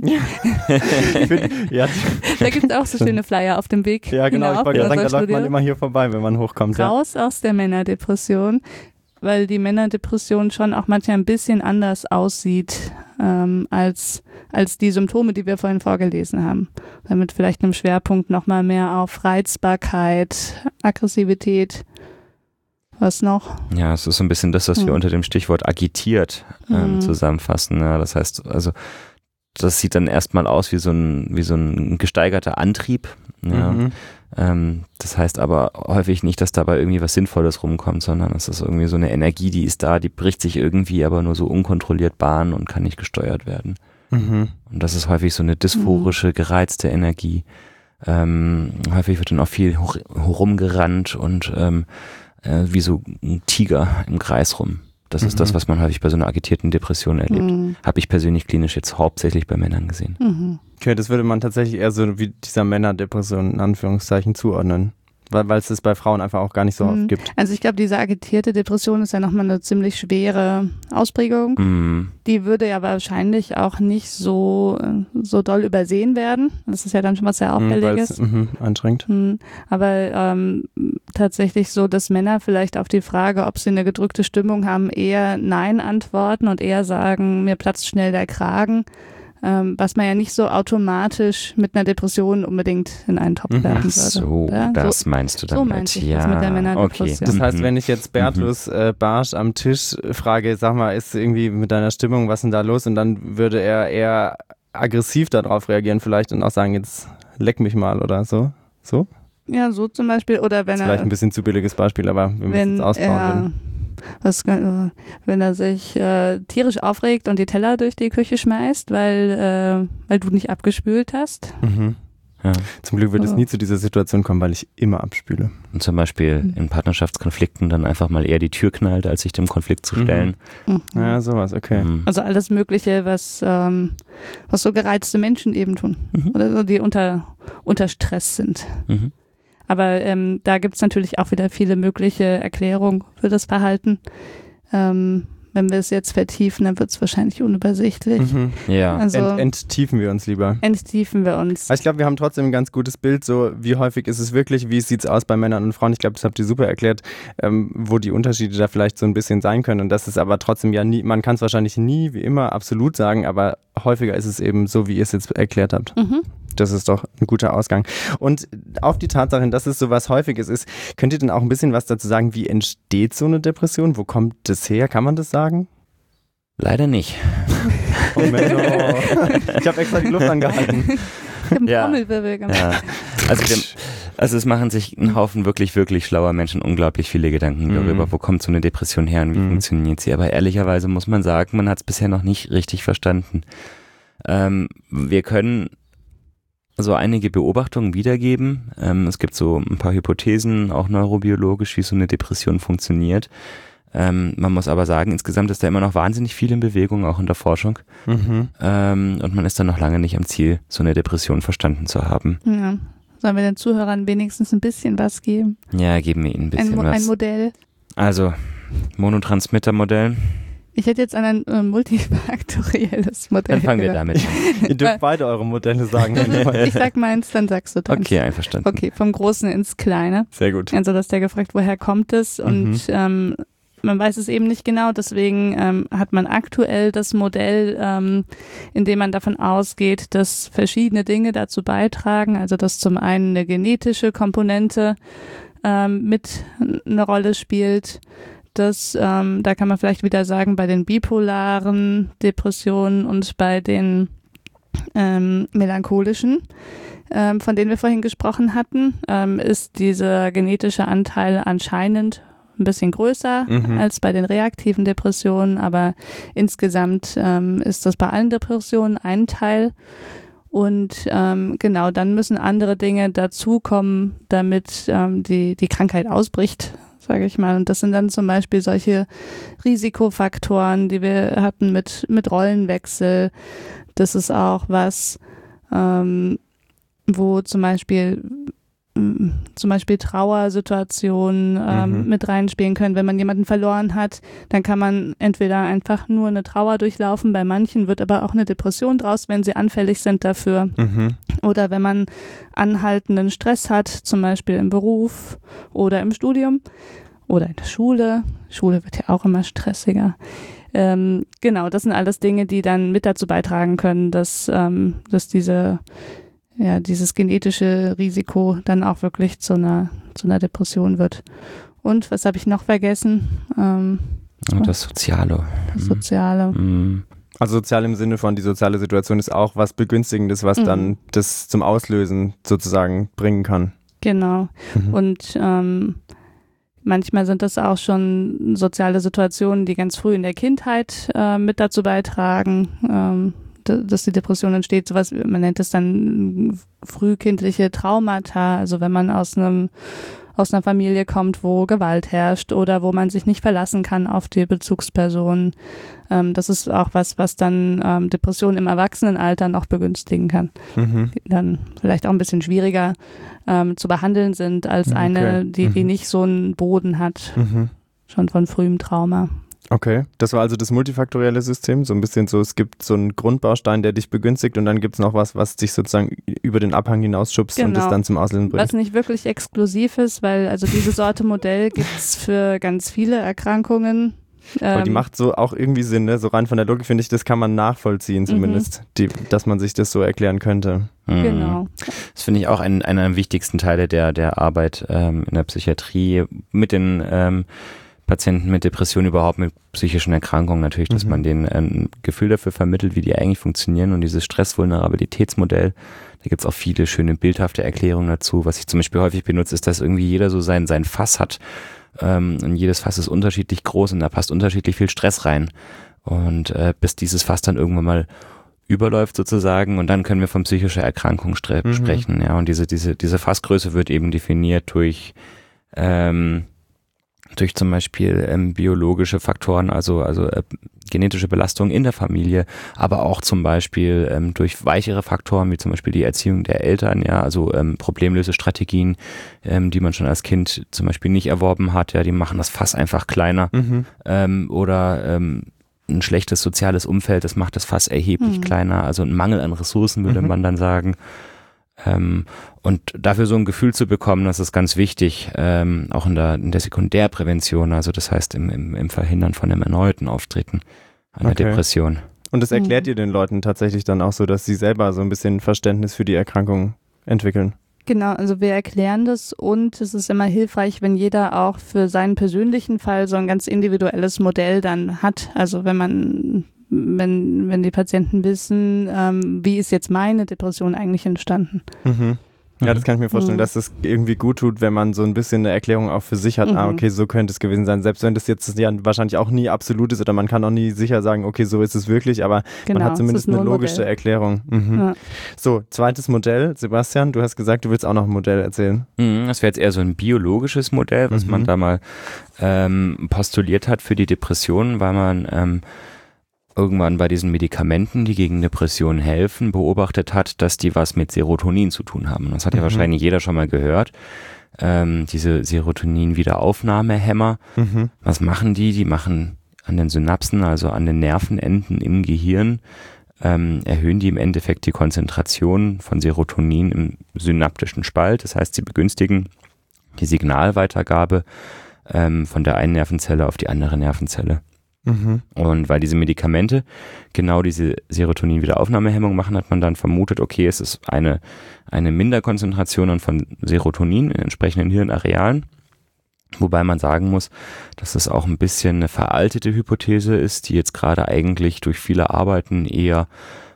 Da gibt es auch so schöne Flyer auf dem Weg. Ja, genau. Ich wollte sagen, da läuft man immer hier vorbei, wenn man hochkommt. Raus aus der Männerdepression, weil die Männerdepression schon auch manchmal ein bisschen anders aussieht als die Symptome, die wir vorhin vorgelesen haben. Damit vielleicht einem Schwerpunkt nochmal mehr auf Reizbarkeit, Aggressivität. Was noch? Ja, es ist so ein bisschen das, was wir unter dem Stichwort agitiert zusammenfassen. Ja, das heißt, also das sieht dann erstmal aus wie so ein gesteigerter Antrieb. Ja. Das heißt aber häufig nicht, dass dabei irgendwie was Sinnvolles rumkommt, sondern es ist irgendwie so eine Energie, die ist da, die bricht sich irgendwie aber nur so unkontrolliert Bahn und kann nicht gesteuert werden. Und das ist häufig so eine dysphorische, gereizte Energie. Häufig wird dann auch viel rumgerannt und wie so ein Tiger im Kreis rum. Das ist das, was man häufig bei so einer agitierten Depression erlebt. Habe ich persönlich klinisch jetzt hauptsächlich bei Männern gesehen. Okay, das würde man tatsächlich eher so wie dieser Männerdepression in Anführungszeichen zuordnen. Weil es das bei Frauen einfach auch gar nicht so oft gibt. Also ich glaube, diese agitierte Depression ist ja nochmal eine ziemlich schwere Ausprägung. Die würde ja wahrscheinlich auch nicht so doll übersehen werden. Das ist ja dann schon was sehr Auffälliges. Anstrengend. Aber tatsächlich so, dass Männer vielleicht auf die Frage, ob sie eine gedrückte Stimmung haben, eher Nein antworten und eher sagen, mir platzt schnell der Kragen. Was man ja nicht so automatisch mit einer Depression unbedingt in einen Topf werfen würde. So, ja? Das meinst du damit. So meinte ich das mit der Männerdepression. Okay. Das heißt, wenn ich jetzt Bertus Barsch am Tisch frage, sag mal, ist irgendwie mit deiner Stimmung, was denn da los? Und dann würde er eher aggressiv darauf reagieren vielleicht und auch sagen, jetzt leck mich mal oder so. So? Ja, so zum Beispiel. Oder wenn das ist vielleicht ein bisschen zu billiges Beispiel, aber wir müssen es ausbauen. wenn er sich tierisch aufregt und die Teller durch die Küche schmeißt, weil du nicht abgespült hast. Mhm. Ja. Zum Glück wird es nie zu dieser Situation kommen, weil ich immer abspüle. Und zum Beispiel in Partnerschaftskonflikten dann einfach mal eher die Tür knallt, als sich dem Konflikt zu stellen. Mhm. Ja, sowas, okay. Also alles Mögliche, was so gereizte Menschen eben tun. Oder so, die unter Stress sind. Mhm. Aber da gibt es natürlich auch wieder viele mögliche Erklärungen für das Verhalten. Wenn wir es jetzt vertiefen, dann wird es wahrscheinlich unübersichtlich. Mhm. Ja. Also Enttiefen wir uns lieber. enttiefen wir uns. Aber ich glaube, wir haben trotzdem ein ganz gutes Bild, so wie häufig ist es wirklich, wie sieht es aus bei Männern und Frauen. Ich glaube, das habt ihr super erklärt, wo die Unterschiede da vielleicht so ein bisschen sein können. Und das ist aber trotzdem ja nie, man kann es wahrscheinlich nie, wie immer, absolut sagen, aber häufiger ist es eben so, wie ihr es jetzt erklärt habt. Mhm. Das ist doch ein guter Ausgang. Und auf die Tatsache, dass es so was Häufiges ist, könnt ihr denn auch ein bisschen was dazu sagen, wie entsteht so eine Depression? Wo kommt das her? Kann man das sagen? Leider nicht. Oh Menno. Ich habe extra die Luft angehalten. Ich habe Ja. Trommelwirbel gemacht. Ja. Also es machen sich ein Haufen wirklich, wirklich schlauer Menschen unglaublich viele Gedanken darüber, wo kommt so eine Depression her und wie funktioniert sie. Aber ehrlicherweise muss man sagen, man hat es bisher noch nicht richtig verstanden. Wir können so einige Beobachtungen wiedergeben. Es gibt so ein paar Hypothesen, auch neurobiologisch, wie so eine Depression funktioniert. Man muss aber sagen, insgesamt ist da immer noch wahnsinnig viel in Bewegung, auch in der Forschung. Mhm. Und man ist dann noch lange nicht am Ziel, so eine Depression verstanden zu haben. Ja. Sollen wir den Zuhörern wenigstens ein bisschen was geben? Ja, geben wir ihnen ein bisschen was. Ein Modell. Also, Monotransmitter-Modell. Ich hätte jetzt an ein multifaktorielles Modell Dann fangen wir gedacht. damit an. Ihr dürft beide eure Modelle sagen. wenn ihr wollt. Ich sag meins, dann sagst du deins. Okay, einverstanden. Okay, vom Großen ins Kleine. Sehr gut. Also, dass der gefragt, woher kommt es? Und man weiß es eben nicht genau, deswegen hat man aktuell das Modell, in dem man davon ausgeht, dass verschiedene Dinge dazu beitragen, also dass zum einen eine genetische Komponente mit eine Rolle spielt, dass, da kann man vielleicht wieder sagen, bei den bipolaren Depressionen und bei den melancholischen, von denen wir vorhin gesprochen hatten, ist dieser genetische Anteil anscheinend ein bisschen größer als bei den reaktiven Depressionen, aber insgesamt ist das bei allen Depressionen ein Teil. Und genau, dann müssen andere Dinge dazukommen, damit die Krankheit ausbricht, sage ich mal. Und das sind dann zum Beispiel solche Risikofaktoren, die wir hatten mit Rollenwechsel. Das ist auch was, wo zum Beispiel Trauersituationen mit reinspielen können. Wenn man jemanden verloren hat, dann kann man entweder einfach nur eine Trauer durchlaufen, bei manchen wird aber auch eine Depression draus, wenn sie anfällig sind dafür. Oder wenn man anhaltenden Stress hat, zum Beispiel im Beruf oder im Studium oder in der Schule. Schule wird ja auch immer stressiger. Genau, das sind alles Dinge, die dann mit dazu beitragen können, dass dieses genetische Risiko dann auch wirklich zu einer Depression wird. Und was habe ich noch vergessen? Das Soziale. Das Soziale. Also sozial im Sinne von, die soziale Situation ist auch was Begünstigendes, was dann das zum Auslösen sozusagen bringen kann. Genau. Und manchmal sind das auch schon soziale Situationen, die ganz früh in der Kindheit mit dazu beitragen, dass die Depression entsteht, sowas, man nennt es dann frühkindliche Traumata, also wenn man aus einer Familie kommt, wo Gewalt herrscht oder wo man sich nicht verlassen kann auf die Bezugsperson. Das ist auch was dann Depressionen im Erwachsenenalter noch begünstigen kann. Die dann vielleicht auch ein bisschen schwieriger zu behandeln sind als eine, die nicht so einen Boden hat, schon von frühem Trauma. Okay, das war also das multifaktorielle System, so ein bisschen so, es gibt so einen Grundbaustein, der dich begünstigt und dann gibt es noch was dich sozusagen über den Abhang hinausschubst und das dann zum Auslösen bringt. Was nicht wirklich exklusiv ist, weil also diese Sorte Modell gibt es für ganz viele Erkrankungen. Aber die macht so auch irgendwie Sinn, ne? So rein von der Logik finde ich, das kann man nachvollziehen zumindest, dass man sich das so erklären könnte. Genau. Das finde ich auch einer der wichtigsten Teile der Arbeit in der Psychiatrie mit den Patienten mit Depressionen, überhaupt mit psychischen Erkrankungen natürlich, dass man denen ein Gefühl dafür vermittelt, wie die eigentlich funktionieren und dieses Stressvulnerabilitätsmodell, da gibt es auch viele schöne bildhafte Erklärungen dazu. Was ich zum Beispiel häufig benutze, ist, dass irgendwie jeder so sein Fass hat, und jedes Fass ist unterschiedlich groß und da passt unterschiedlich viel Stress rein. Und bis dieses Fass dann irgendwann mal überläuft sozusagen und dann können wir von psychischer Erkrankung sprechen. Ja, und diese Fassgröße wird eben definiert durch zum Beispiel biologische Faktoren, also genetische Belastung in der Familie, aber auch zum Beispiel durch weichere Faktoren, wie zum Beispiel die Erziehung der Eltern, ja, also Problemlösestrategien, die man schon als Kind zum Beispiel nicht erworben hat, ja, die machen das Fass einfach kleiner, oder ein schlechtes soziales Umfeld, das macht das Fass erheblich kleiner, also ein Mangel an Ressourcen, würde man dann sagen. Und dafür so ein Gefühl zu bekommen, das ist ganz wichtig, auch in der Sekundärprävention, also das heißt im Verhindern von einem erneuten Auftreten einer Depression. Und das erklärt ihr den Leuten tatsächlich dann auch so, dass sie selber so ein bisschen Verständnis für die Erkrankung entwickeln? Genau, also wir erklären das und es ist immer hilfreich, wenn jeder auch für seinen persönlichen Fall so ein ganz individuelles Modell dann hat. Also wenn die Patienten wissen, wie ist jetzt meine Depression eigentlich entstanden. Ja, das kann ich mir vorstellen, dass es irgendwie gut tut, wenn man so ein bisschen eine Erklärung auch für sich hat. Okay, so könnte es gewesen sein. Selbst wenn das jetzt ja wahrscheinlich auch nie absolut ist oder man kann auch nie sicher sagen, okay, so ist es wirklich, aber man hat zumindest eine logische Erklärung. Ja. So, zweites Modell. Sebastian, du hast gesagt, du willst auch noch ein Modell erzählen. Das wäre jetzt eher so ein biologisches Modell, was man da mal postuliert hat für die Depression, weil man irgendwann bei diesen Medikamenten, die gegen Depressionen helfen, beobachtet hat, dass die was mit Serotonin zu tun haben. Das hat ja wahrscheinlich jeder schon mal gehört. Diese Serotonin-Wiederaufnahmehämmer. Was machen die? Die machen an den Synapsen, also an den Nervenenden im Gehirn, erhöhen die im Endeffekt die Konzentration von Serotonin im synaptischen Spalt. Das heißt, sie begünstigen die Signalweitergabe von der einen Nervenzelle auf die andere Nervenzelle. Und weil diese Medikamente genau diese Serotonin-Wiederaufnahmehemmung machen, hat man dann vermutet, okay, es ist eine Minderkonzentration von Serotonin in entsprechenden Hirnarealen, wobei man sagen muss, dass das auch ein bisschen eine veraltete Hypothese ist, die jetzt gerade eigentlich durch viele Arbeiten eher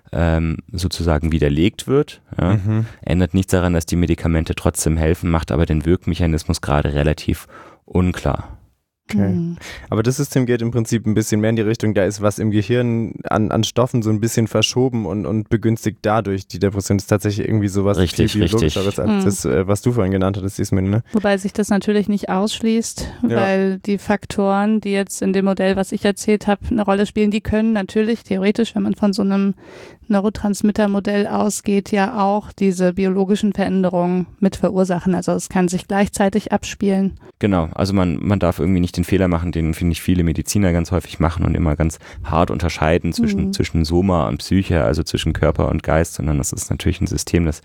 sozusagen widerlegt wird. Ja. Ändert nichts daran, dass die Medikamente trotzdem helfen, macht aber den Wirkmechanismus gerade relativ unklar. Okay. Aber das System geht im Prinzip ein bisschen mehr in die Richtung, da ist was im Gehirn an Stoffen so ein bisschen verschoben und begünstigt dadurch. Die Depression ist tatsächlich irgendwie sowas viel biologischeres als das, was du vorhin genannt hattest, Ismin, ne? Wobei sich das natürlich nicht ausschließt, weil die Faktoren, die jetzt in dem Modell, was ich erzählt habe, eine Rolle spielen, die können natürlich theoretisch, wenn man von so einem Neurotransmittermodell ausgeht, ja auch diese biologischen Veränderungen mit verursachen. Also es kann sich gleichzeitig abspielen. Genau, also man darf irgendwie nicht den Fehler machen, den finde ich viele Mediziner ganz häufig machen und immer ganz hart unterscheiden zwischen Soma und Psyche, also zwischen Körper und Geist, sondern das ist natürlich ein System, das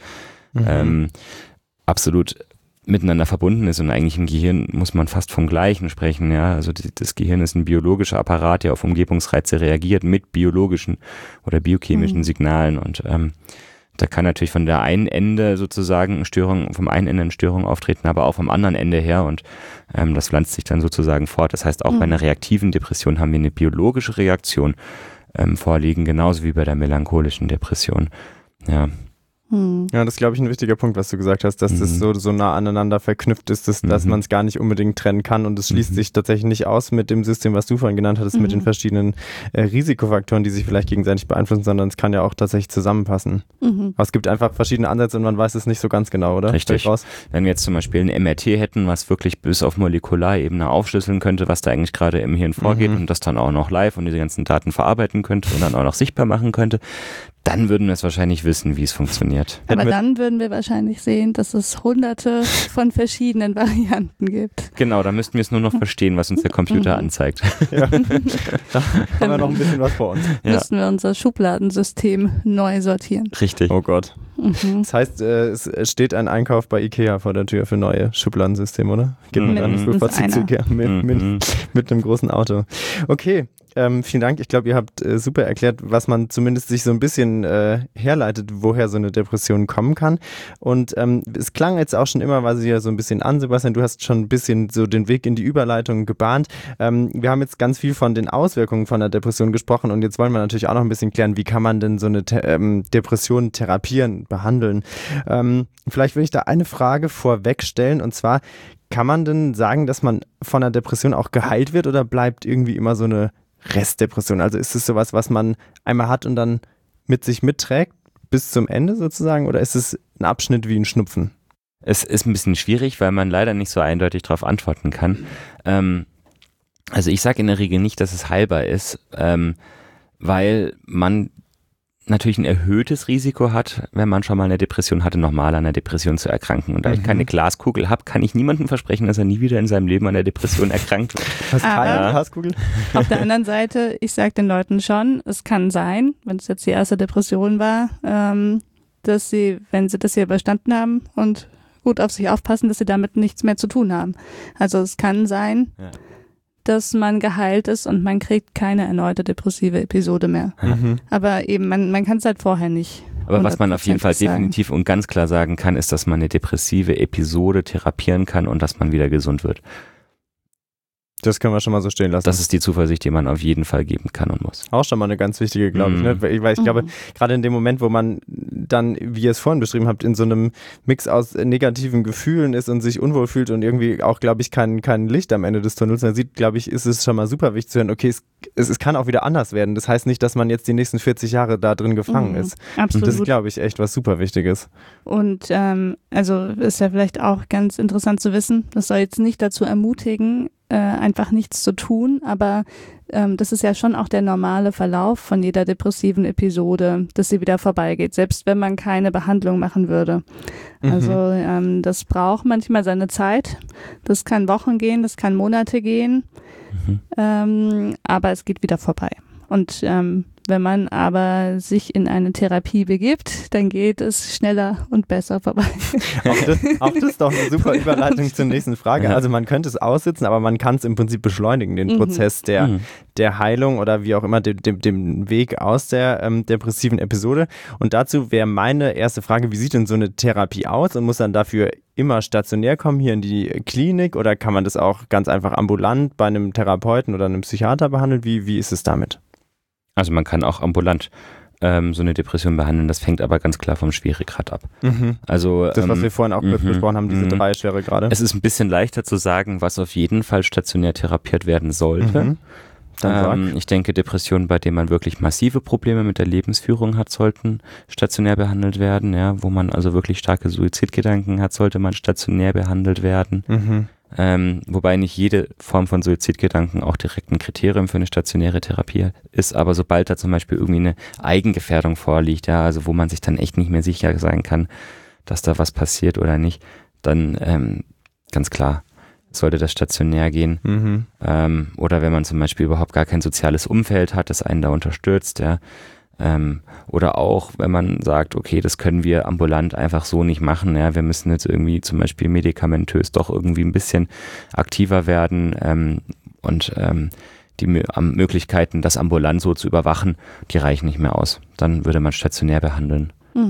absolut miteinander verbunden ist und eigentlich im Gehirn muss man fast vom Gleichen sprechen, ja, also das Gehirn ist ein biologischer Apparat, der auf Umgebungsreize reagiert mit biologischen oder biochemischen Signalen und da kann natürlich von der einen Ende sozusagen vom einen Ende eine Störung auftreten, aber auch vom anderen Ende her und das pflanzt sich dann sozusagen fort. Das heißt, auch bei einer reaktiven Depression haben wir eine biologische Reaktion vorliegen, genauso wie bei der melancholischen Depression. Ja. Ja, das ist, glaube ich, ein wichtiger Punkt, was du gesagt hast, dass das so nah aneinander verknüpft ist, dass man es gar nicht unbedingt trennen kann und es schließt sich tatsächlich nicht aus mit dem System, was du vorhin genannt hattest, mit den verschiedenen Risikofaktoren, die sich vielleicht gegenseitig beeinflussen, sondern es kann ja auch tatsächlich zusammenpassen. Aber es gibt einfach verschiedene Ansätze und man weiß es nicht so ganz genau, oder? Richtig. Wenn wir jetzt zum Beispiel ein MRT hätten, was wirklich bis auf Molekularebene aufschlüsseln könnte, was da eigentlich gerade im Hirn vorgeht und das dann auch noch live und diese ganzen Daten verarbeiten könnte und dann auch noch sichtbar machen könnte, dann würden wir es wahrscheinlich wissen, wie es funktioniert. Aber dann würden wir wahrscheinlich sehen, dass es hunderte von verschiedenen Varianten gibt. Genau, da müssten wir es nur noch verstehen, was uns der Computer anzeigt. Ja. Da haben wir noch ein bisschen was vor uns. Müssten wir unser Schubladensystem neu sortieren. Richtig. Oh Gott. Das heißt, es steht ein Einkauf bei Ikea vor der Tür für neue Schubladensysteme, oder? Geht man dann frühfahrtszügig mit einem großen Auto. Okay. Vielen Dank. Ich glaube, ihr habt super erklärt, was man zumindest sich so ein bisschen herleitet, woher so eine Depression kommen kann. Und es klang jetzt auch schon immer, weil sie ja so ein bisschen an, Sebastian, du hast schon ein bisschen so den Weg in die Überleitung gebahnt. Wir haben jetzt ganz viel von den Auswirkungen von der Depression gesprochen und jetzt wollen wir natürlich auch noch ein bisschen klären, wie kann man denn so eine Depression therapieren, behandeln. Vielleicht will ich da eine Frage vorweg stellen und zwar, kann man denn sagen, dass man von einer Depression auch geheilt wird oder bleibt irgendwie immer so eine Restdepression? Also ist es sowas, was man einmal hat und dann mit sich mitträgt bis zum Ende sozusagen oder ist es ein Abschnitt wie ein Schnupfen? Es ist ein bisschen schwierig, weil man leider nicht so eindeutig darauf antworten kann. Also ich sage in der Regel nicht, dass es heilbar ist, weil man natürlich ein erhöhtes Risiko hat, wenn man schon mal eine Depression hatte, nochmal an einer Depression zu erkranken. Und da ich keine Glaskugel habe, kann ich niemandem versprechen, dass er nie wieder in seinem Leben an der Depression erkrankt. Hast keine Glaskugel? Auf der anderen Seite, ich sage den Leuten schon, es kann sein, wenn es jetzt die erste Depression war, dass sie, wenn sie das hier überstanden haben und gut auf sich aufpassen, dass sie damit nichts mehr zu tun haben. Also es kann sein, dass man geheilt ist und man kriegt keine erneute depressive Episode mehr. Aber eben, man kann es halt vorher nicht. Aber was man auf jeden Fall definitiv und ganz klar sagen kann, ist, dass man eine depressive Episode therapieren kann und dass man wieder gesund wird. Das können wir schon mal so stehen lassen. Das ist die Zuversicht, die man auf jeden Fall geben kann und muss. Auch schon mal eine ganz wichtige, glaube ich. Ne? Weil ich glaube, gerade in dem Moment, wo man dann, wie ihr es vorhin beschrieben habt, in so einem Mix aus negativen Gefühlen ist und sich unwohl fühlt und irgendwie auch, glaube ich, kein Licht am Ende des Tunnels dann sieht, glaube ich, ist es schon mal super wichtig zu hören, okay, es kann auch wieder anders werden. Das heißt nicht, dass man jetzt die nächsten 40 Jahre da drin gefangen ist. Absolut. Und das ist, glaube ich, echt was super Wichtiges. Und also ist ja vielleicht auch ganz interessant zu wissen, das soll jetzt nicht dazu ermutigen, einfach nichts zu tun, aber das ist ja schon auch der normale Verlauf von jeder depressiven Episode, dass sie wieder vorbeigeht, selbst wenn man keine Behandlung machen würde. Also das braucht manchmal seine Zeit, das kann Wochen gehen, das kann Monate gehen, aber es geht wieder vorbei. Und wenn man aber sich in eine Therapie begibt, dann geht es schneller und besser vorbei. Auch das ist doch eine super Überleitung zur nächsten Frage. Also man könnte es aussitzen, aber man kann es im Prinzip beschleunigen, den Prozess der Heilung oder wie auch immer, dem Weg aus der depressiven Episode. Und dazu wäre meine erste Frage, wie sieht denn so eine Therapie aus und muss dann dafür immer stationär kommen, hier in die Klinik oder kann man das auch ganz einfach ambulant bei einem Therapeuten oder einem Psychiater behandeln? Wie ist es damit? Also man kann auch ambulant so eine Depression behandeln, das fängt aber ganz klar vom Schweregrad ab. Also, das, was wir vorhin auch kurz besprochen haben, diese 3 Schweregrade. Es ist ein bisschen leichter zu sagen, was auf jeden Fall stationär therapiert werden sollte. Ich denke, Depressionen, bei denen man wirklich massive Probleme mit der Lebensführung hat, sollten stationär behandelt werden. Ja, wo man also wirklich starke Suizidgedanken hat, sollte man stationär behandelt werden. Wobei nicht jede Form von Suizidgedanken auch direkt ein Kriterium für eine stationäre Therapie ist, aber sobald da zum Beispiel irgendwie eine Eigengefährdung vorliegt, ja, also wo man sich dann echt nicht mehr sicher sein kann, dass da was passiert oder nicht, dann ganz klar sollte das stationär gehen. Oder wenn man zum Beispiel überhaupt gar kein soziales Umfeld hat, das einen da unterstützt, ja. Oder auch, wenn man sagt, okay, das können wir ambulant einfach so nicht machen, ja, wir müssen jetzt irgendwie zum Beispiel medikamentös doch irgendwie ein bisschen aktiver werden und die Möglichkeiten, das ambulant so zu überwachen, die reichen nicht mehr aus. Dann würde man stationär behandeln.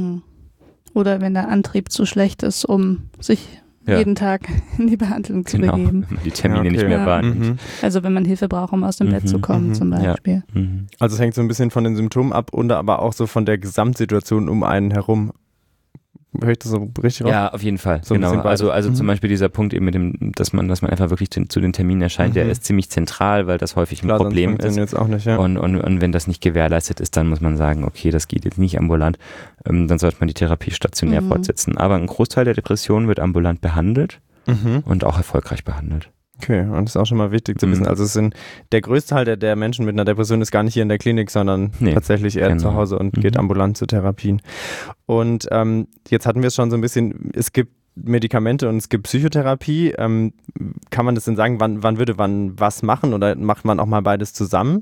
Oder wenn der Antrieb zu schlecht ist, um sich jeden Tag in die Behandlung zu begeben. Wenn man die Termine nicht mehr wahrnimmt. Also wenn man Hilfe braucht, um aus dem Bett zu kommen zum Beispiel. Also es hängt so ein bisschen von den Symptomen ab und aber auch so von der Gesamtsituation um einen herum. Höre ich das so richtig raus? Ja, auf jeden Fall. So genau. Also zum Beispiel dieser Punkt eben mit dem, dass man einfach wirklich zu den Terminen erscheint, der ist ziemlich zentral, weil das häufig ein Problem ist. Jetzt auch nicht, ja. Und wenn das nicht gewährleistet ist, dann muss man sagen, okay, das geht jetzt nicht ambulant. Dann sollte man die Therapie stationär fortsetzen. Aber ein Großteil der Depressionen wird ambulant behandelt und auch erfolgreich behandelt. Okay, und das ist auch schon mal wichtig zu wissen. Also der größte Teil der Menschen mit einer Depression ist gar nicht hier in der Klinik, sondern tatsächlich eher zu Hause und geht ambulant zu Therapien. Und jetzt hatten wir es schon so ein bisschen, es gibt Medikamente und es gibt Psychotherapie. Kann man das denn sagen, wann würde man was machen oder macht man auch mal beides zusammen?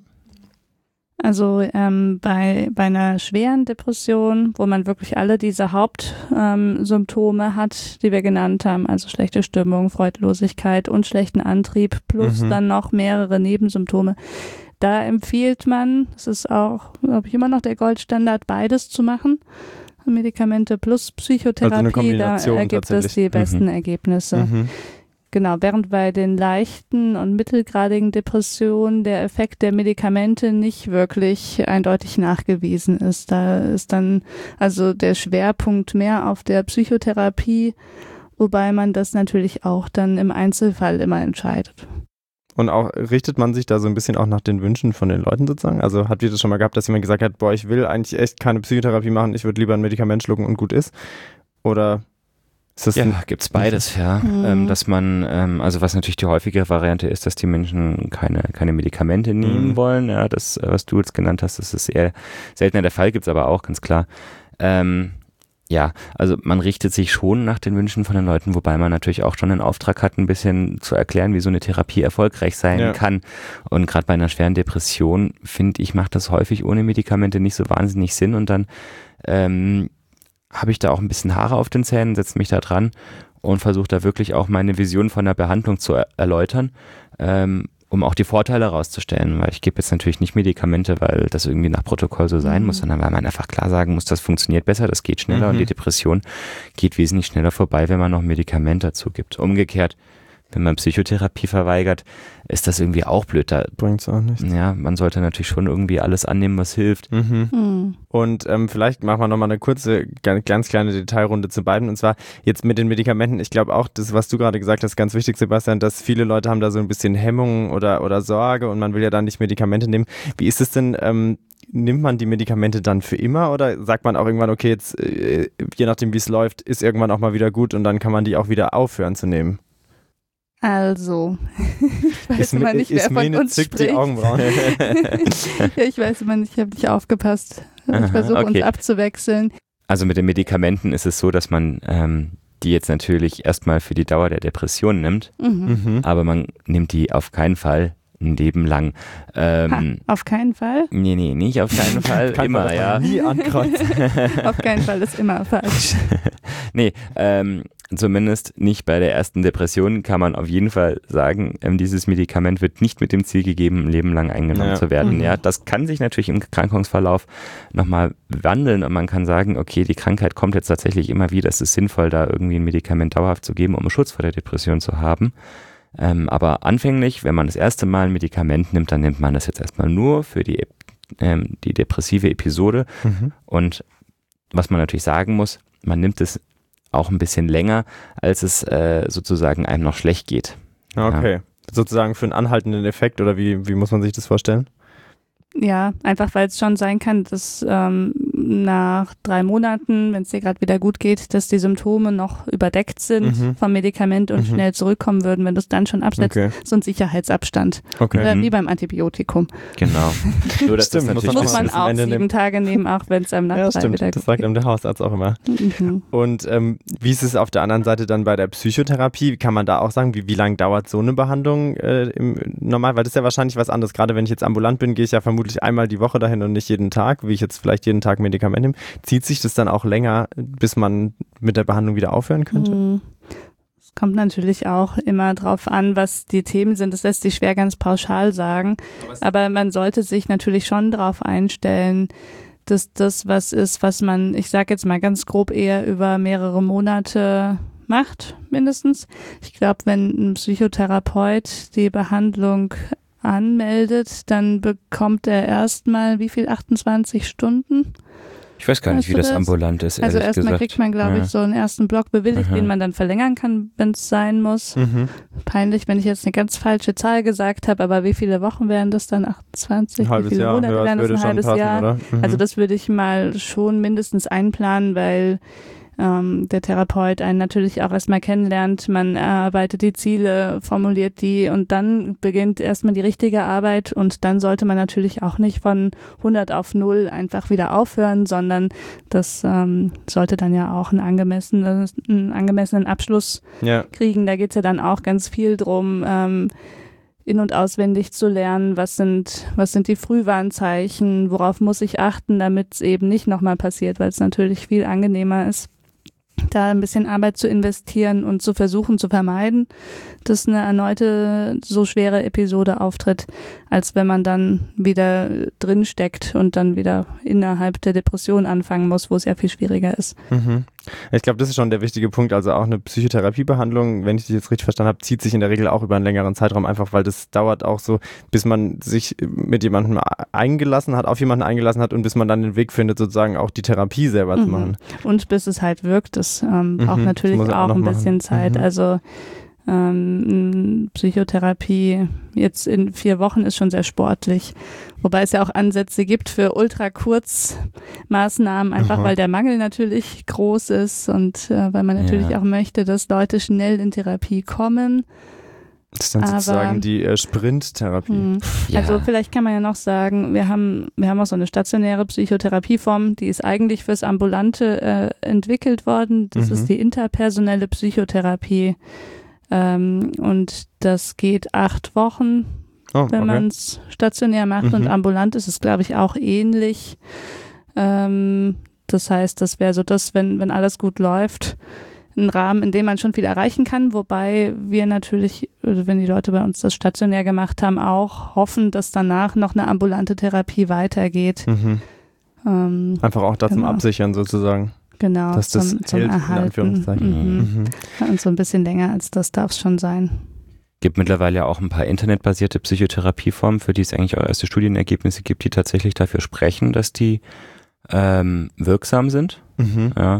Also bei einer schweren Depression, wo man wirklich alle diese Hauptsymptome hat, die wir genannt haben, also schlechte Stimmung, Freudlosigkeit und schlechten Antrieb plus dann noch mehrere Nebensymptome, da empfiehlt man, das ist auch, glaube ich, immer noch der Goldstandard, beides zu machen. Medikamente plus Psychotherapie, da ergibt es die besten Ergebnisse. Genau, während bei den leichten und mittelgradigen Depressionen der Effekt der Medikamente nicht wirklich eindeutig nachgewiesen ist. Da ist dann also der Schwerpunkt mehr auf der Psychotherapie, wobei man das natürlich auch dann im Einzelfall immer entscheidet. Und auch richtet man sich da so ein bisschen auch nach den Wünschen von den Leuten sozusagen? Also habt ihr das schon mal gehabt, dass jemand gesagt hat, boah, ich will eigentlich echt keine Psychotherapie machen, ich würde lieber ein Medikament schlucken und gut ist? Oder ist das gibt's beides, ja. Dass man, also was natürlich die häufige Variante ist, dass die Menschen keine Medikamente nehmen wollen. Ja, das, was du jetzt genannt hast, das ist eher seltener der Fall, gibt's aber auch, ganz klar. Ja, also man richtet sich schon nach den Wünschen von den Leuten, wobei man natürlich auch schon den Auftrag hat, ein bisschen zu erklären, wie so eine Therapie erfolgreich sein kann. Und gerade bei einer schweren Depression, finde ich, macht das häufig ohne Medikamente nicht so wahnsinnig Sinn. Und dann habe ich da auch ein bisschen Haare auf den Zähnen, setze mich da dran und versuche da wirklich auch meine Vision von der Behandlung zu erläutern, um auch die Vorteile herauszustellen, weil ich gebe jetzt natürlich nicht Medikamente, weil das irgendwie nach Protokoll so sein muss, sondern weil man einfach klar sagen muss, das funktioniert besser, das geht schneller und die Depression geht wesentlich schneller vorbei, wenn man noch ein Medikament dazu gibt. Umgekehrt, wenn man Psychotherapie verweigert, ist das irgendwie auch blöd. Da bringt's auch nicht. Ja, man sollte natürlich schon irgendwie alles annehmen, was hilft. Und vielleicht machen wir nochmal eine kurze, ganz kleine Detailrunde zu beiden. Und zwar jetzt mit den Medikamenten. Ich glaube auch, das, was du gerade gesagt hast, ganz wichtig, Sebastian, dass viele Leute haben da so ein bisschen Hemmungen oder Sorge und man will ja dann nicht Medikamente nehmen. Wie ist es denn, nimmt man die Medikamente dann für immer oder sagt man auch irgendwann, okay, jetzt je nachdem wie es läuft, ist irgendwann auch mal wieder gut und dann kann man die auch wieder aufhören zu nehmen? Also, ich weiß immer nicht, wer von uns spricht. Die Augenbrauen. Ja, ich weiß immer nicht, ich habe nicht aufgepasst. Ich versuche uns abzuwechseln. Also mit den Medikamenten ist es so, dass man die jetzt natürlich erstmal für die Dauer der Depression nimmt, aber man nimmt die auf keinen Fall ein Leben lang. Auf keinen Fall? Nee, nicht auf keinen Fall. Immer, Fall, ja. Nie ankreuzen. Auf keinen Fall ist immer falsch. Nee, zumindest nicht bei der ersten Depression kann man auf jeden Fall sagen, dieses Medikament wird nicht mit dem Ziel gegeben, ein Leben lang eingenommen zu werden. Ja, das kann sich natürlich im Erkrankungsverlauf nochmal wandeln und man kann sagen, okay, die Krankheit kommt jetzt tatsächlich immer wieder, es ist sinnvoll, da irgendwie ein Medikament dauerhaft zu geben, um Schutz vor der Depression zu haben. Aber anfänglich, wenn man das erste Mal ein Medikament nimmt, dann nimmt man das jetzt erstmal nur für die depressive Episode. Und was man natürlich sagen muss, man nimmt es auch ein bisschen länger, als es sozusagen einem noch schlecht geht. Okay, sozusagen für einen anhaltenden Effekt oder wie muss man sich das vorstellen? Ja, einfach weil es schon sein kann, dass nach 3 Monaten, wenn es dir gerade wieder gut geht, dass die Symptome noch überdeckt sind vom Medikament und schnell zurückkommen würden, wenn du es dann schon absetzt. So ein Sicherheitsabstand. Wie beim Antibiotikum. Genau. Nur, dass stimmt, das muss man auch 7 Tage nehmen, auch wenn es einem nach 3 wieder gut geht. Das sagt einem der Hausarzt auch immer. Und wie ist es auf der anderen Seite dann bei der Psychotherapie? Kann man da auch sagen, wie lange dauert so eine Behandlung normal? Weil das ist ja wahrscheinlich was anderes. Gerade wenn ich jetzt ambulant bin, gehe ich ja vermutlich einmal die Woche dahin und nicht jeden Tag, wie ich jetzt vielleicht jeden Tag Medikamente nehme. Zieht sich das dann auch länger, bis man mit der Behandlung wieder aufhören könnte? Es kommt natürlich auch immer drauf an, was die Themen sind. Das lässt sich schwer ganz pauschal sagen. Aber man sollte sich natürlich schon darauf einstellen, dass das was ist, was man, ich sage jetzt mal ganz grob, eher über mehrere Monate macht, mindestens. Ich glaube, wenn ein Psychotherapeut die Behandlung anmeldet, dann bekommt er erstmal, 28 Stunden? Ich weiß gar nicht, wie das ambulant ist, also erstmal kriegt man, glaube ich, so einen ersten Block bewilligt, den man dann verlängern kann, wenn es sein muss. Peinlich, wenn ich jetzt eine ganz falsche Zahl gesagt habe, aber wie viele Wochen wären das dann? 28? Wie viele Monate wären das? Ein halbes Jahr? Oder? Also das würde ich mal schon mindestens einplanen, weil der Therapeut einen natürlich auch erstmal kennenlernt, man erarbeitet die Ziele, formuliert die und dann beginnt erstmal die richtige Arbeit und dann sollte man natürlich auch nicht von 100 auf 0 einfach wieder aufhören, sondern das sollte dann ja auch einen angemessenen Abschluss kriegen. Da geht's ja dann auch ganz viel drum, in- und auswendig zu lernen, was sind die Frühwarnzeichen, worauf muss ich achten, damit es eben nicht nochmal passiert, weil es natürlich viel angenehmer ist, da ein bisschen Arbeit zu investieren und zu versuchen zu vermeiden, dass eine erneute so schwere Episode auftritt, als wenn man dann wieder drin steckt und dann wieder innerhalb der Depression anfangen muss, wo es ja viel schwieriger ist. Mhm. Ich glaube, das ist schon der wichtige Punkt. Also auch eine Psychotherapiebehandlung, wenn ich dich jetzt richtig verstanden habe, zieht sich in der Regel auch über einen längeren Zeitraum, einfach weil das dauert auch so, bis man sich mit jemandem eingelassen hat, auf jemanden eingelassen hat und bis man dann den Weg findet, sozusagen auch die Therapie selber zu machen. Und bis es halt wirkt, das braucht natürlich auch ein bisschen Zeit. Also Psychotherapie jetzt in 4 Wochen ist schon sehr sportlich. Wobei es ja auch Ansätze gibt für Ultrakurzmaßnahmen, einfach weil der Mangel natürlich groß ist und weil man natürlich auch möchte, dass Leute schnell in Therapie kommen. Das ist dann sozusagen die Sprinttherapie. Also vielleicht kann man ja noch sagen, wir haben auch so eine stationäre Psychotherapieform, die ist eigentlich fürs Ambulante entwickelt worden. Das ist die interpersonelle Psychotherapie. Und das geht 8 Wochen, wenn man es stationär macht. Und ambulant ist es, glaube ich, auch ähnlich. Das heißt, das wäre so das, wenn alles gut läuft, ein Rahmen, in dem man schon viel erreichen kann, wobei wir natürlich, wenn die Leute bei uns das stationär gemacht haben, auch hoffen, dass danach noch eine ambulante Therapie weitergeht. Einfach auch das zum Absichern sozusagen. Genau, dass das zum hält, Erhalten. in Anführungszeichen. Und so ein bisschen länger als das darf es schon sein. Gibt mittlerweile auch ein paar internetbasierte Psychotherapieformen, für die es eigentlich auch erste Studienergebnisse gibt, die tatsächlich dafür sprechen, dass die wirksam sind. Ja.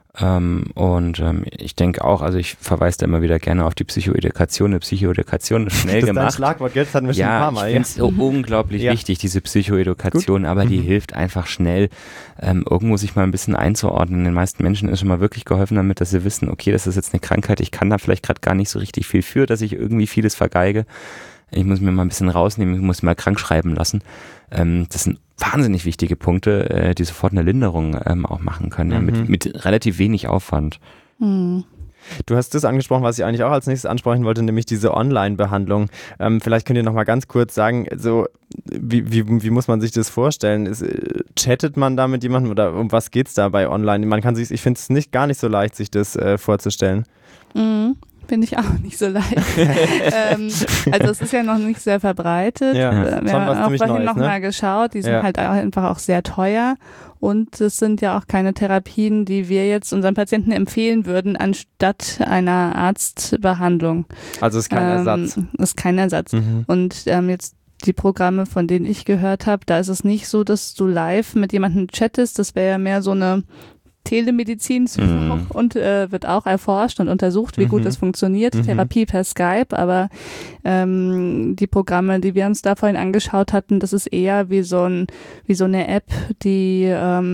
Ich denke auch, also ich verweise da immer wieder gerne auf die Psychoedukation. Eine Psychoedukation ist schnell gemacht. Das ist ein Schlagwort, jetzt hatten wir schon ein paar Mal. Ich finde es so unglaublich wichtig, diese Psychoedukation, aber die hilft einfach schnell, irgendwo sich mal ein bisschen einzuordnen. Den meisten Menschen ist schon mal wirklich geholfen damit, dass sie wissen, okay, das ist jetzt eine Krankheit, ich kann da vielleicht gerade gar nicht so richtig viel für, dass ich irgendwie vieles vergeige. Ich muss mir mal ein bisschen rausnehmen, ich muss mal krank schreiben lassen. Das sind wahnsinnig wichtige Punkte, die sofort eine Linderung auch machen können, mit relativ wenig Aufwand. Du hast das angesprochen, was ich eigentlich auch als nächstes ansprechen wollte, nämlich diese Online-Behandlung. Vielleicht könnt ihr noch mal ganz kurz sagen, so wie muss man sich das vorstellen? Chattet man da mit jemandem oder um was geht's da bei Online? Ich finde es gar nicht so leicht, sich das vorzustellen. Finde ich auch nicht so leicht. Also es ist ja noch nicht sehr verbreitet. Ja, wir haben auch vorhin noch mal ne? geschaut, die sind halt einfach auch sehr teuer und es sind ja auch keine Therapien, die wir jetzt unseren Patienten empfehlen würden, anstatt einer Arztbehandlung. Also es ist kein Ersatz. Ist kein Ersatz. Und jetzt die Programme, von denen ich gehört habe, da ist es nicht so, dass du live mit jemandem chattest, das wäre ja mehr so eine Telemedizin und wird auch erforscht und untersucht, wie gut das funktioniert, Therapie per Skype, aber die Programme, die wir uns da vorhin angeschaut hatten, das ist eher wie so eine App, die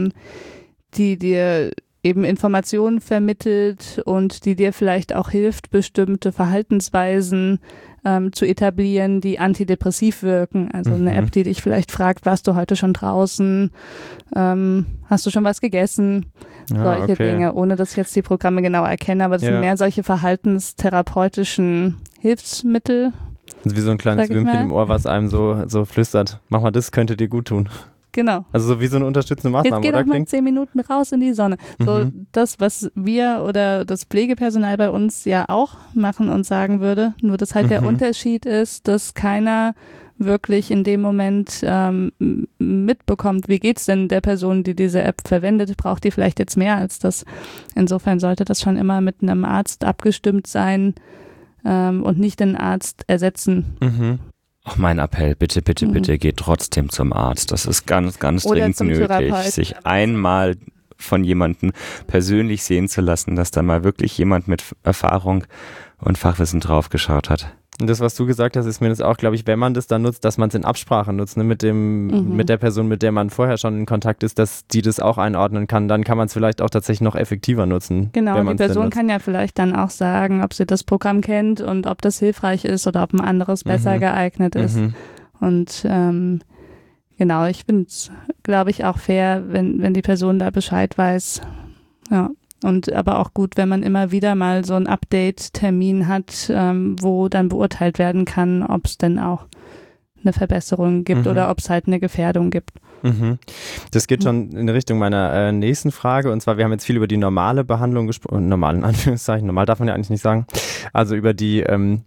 dir eben Informationen vermittelt und die dir vielleicht auch hilft, bestimmte Verhaltensweisen zu etablieren, die antidepressiv wirken. Also eine App, die dich vielleicht fragt, warst du heute schon draußen? Hast du schon was gegessen? Solche Dinge, ohne dass ich jetzt die Programme genau erkenne, aber das sind mehr solche verhaltenstherapeutischen Hilfsmittel. Das ist wie so ein kleines Würmchen im Ohr, was einem so flüstert. Mach mal das, könnte dir gut tun. Genau. Also so wie so eine unterstützende Maßnahme, jetzt oder? Jetzt geh doch mal 10 Minuten raus in die Sonne. So das, was wir oder das Pflegepersonal bei uns ja auch machen und sagen würde, nur dass halt der Unterschied ist, dass keiner wirklich in dem Moment mitbekommt, wie geht's denn der Person, die diese App verwendet, braucht die vielleicht jetzt mehr als das. Insofern sollte das schon immer mit einem Arzt abgestimmt sein und nicht den Arzt ersetzen. Auch mein Appell, bitte geht trotzdem zum Arzt. Das ist ganz, ganz dringend nötig, sich einmal von jemandem persönlich sehen zu lassen, dass da mal wirklich jemand mit Erfahrung und Fachwissen drauf geschaut hat. Und das, was du gesagt hast, ist mir das auch, glaube ich, wenn man das dann nutzt, dass man es in Absprache nutzt, ne, mit der Person, mit der man vorher schon in Kontakt ist, dass die das auch einordnen kann. Dann kann man es vielleicht auch tatsächlich noch effektiver nutzen. Genau, die Person kann ja vielleicht dann auch sagen, ob sie das Programm kennt und ob das hilfreich ist oder ob ein anderes besser geeignet ist. Und genau, ich finde es, glaube ich, auch fair, wenn die Person da Bescheid weiß. Ja. Und aber auch gut, wenn man immer wieder mal so einen Update-Termin hat, wo dann beurteilt werden kann, ob es denn auch eine Verbesserung gibt oder ob es halt eine Gefährdung gibt. Das geht schon in Richtung meiner nächsten Frage, und zwar, wir haben jetzt viel über die normale Behandlung gesprochen, normal in Anführungszeichen, normal darf man ja eigentlich nicht sagen, also über die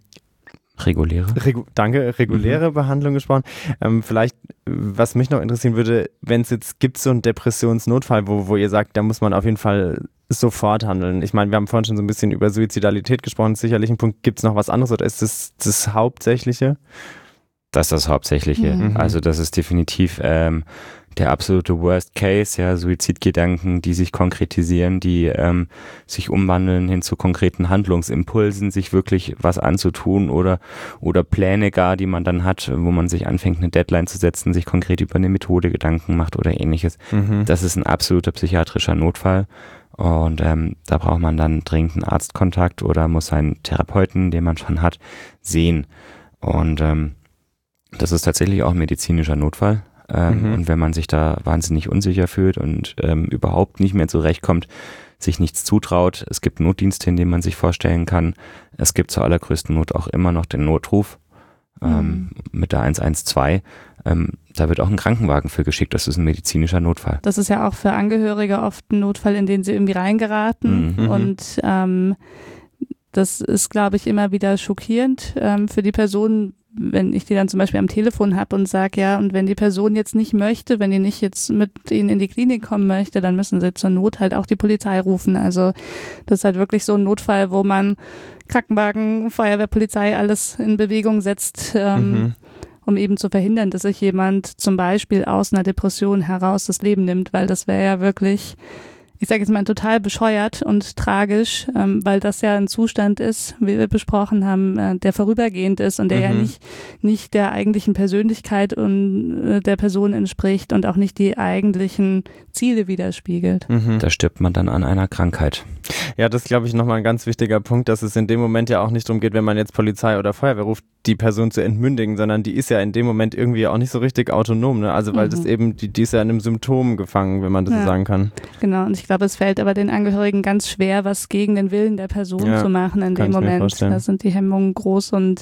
reguläre Behandlung gesprochen. Vielleicht, was mich noch interessieren würde, wenn es jetzt gibt so einen Depressionsnotfall, wo ihr sagt, da muss man auf jeden Fall sofort handeln. Ich meine, wir haben vorhin schon so ein bisschen über Suizidalität gesprochen, sicherlich ein Punkt. Gibt es noch was anderes oder ist das Hauptsächliche? Das ist das Hauptsächliche. Also das ist definitiv der absolute Worst Case, ja, Suizidgedanken, die sich konkretisieren, die sich umwandeln hin zu konkreten Handlungsimpulsen, sich wirklich was anzutun oder Pläne gar, die man dann hat, wo man sich anfängt, eine Deadline zu setzen, sich konkret über eine Methode Gedanken macht oder ähnliches. Das ist ein absoluter psychiatrischer Notfall. Und da braucht man dann dringend einen Arztkontakt oder muss einen Therapeuten, den man schon hat, sehen. Und das ist tatsächlich auch ein medizinischer Notfall. Und wenn man sich da wahnsinnig unsicher fühlt und überhaupt nicht mehr zurechtkommt, sich nichts zutraut, es gibt Notdienste, in denen man sich vorstellen kann. Es gibt zur allergrößten Not auch immer noch den Notruf mit der 112. Da wird auch ein Krankenwagen für geschickt. Das ist ein medizinischer Notfall. Das ist ja auch für Angehörige oft ein Notfall, in den sie irgendwie reingeraten. Und das ist, glaube ich, immer wieder schockierend für die Person, wenn ich die dann zum Beispiel am Telefon habe und sage, ja, und wenn die Person jetzt nicht möchte, wenn die nicht jetzt mit ihnen in die Klinik kommen möchte, dann müssen sie zur Not halt auch die Polizei rufen. Also das ist halt wirklich so ein Notfall, wo man Krankenwagen, Feuerwehr, Polizei alles in Bewegung setzt, um eben zu verhindern, dass sich jemand zum Beispiel aus einer Depression heraus das Leben nimmt, weil das wäre ja wirklich, ich sage jetzt mal, total bescheuert und tragisch, weil das ja ein Zustand ist, wie wir besprochen haben, der vorübergehend ist und der ja nicht der eigentlichen Persönlichkeit und der Person entspricht und auch nicht die eigentlichen Ziele widerspiegelt. Da stirbt man dann an einer Krankheit. Ja, das ist, glaube ich, nochmal ein ganz wichtiger Punkt, dass es in dem Moment ja auch nicht darum geht, wenn man jetzt Polizei oder Feuerwehr ruft, die Person zu entmündigen, sondern die ist ja in dem Moment irgendwie auch nicht so richtig autonom, ne? Also weil das eben, die ist ja in einem Symptom gefangen, wenn man das so sagen kann. Genau, und ich glaube, es fällt aber den Angehörigen ganz schwer, was gegen den Willen der Person zu machen in dem Moment. Da sind die Hemmungen groß und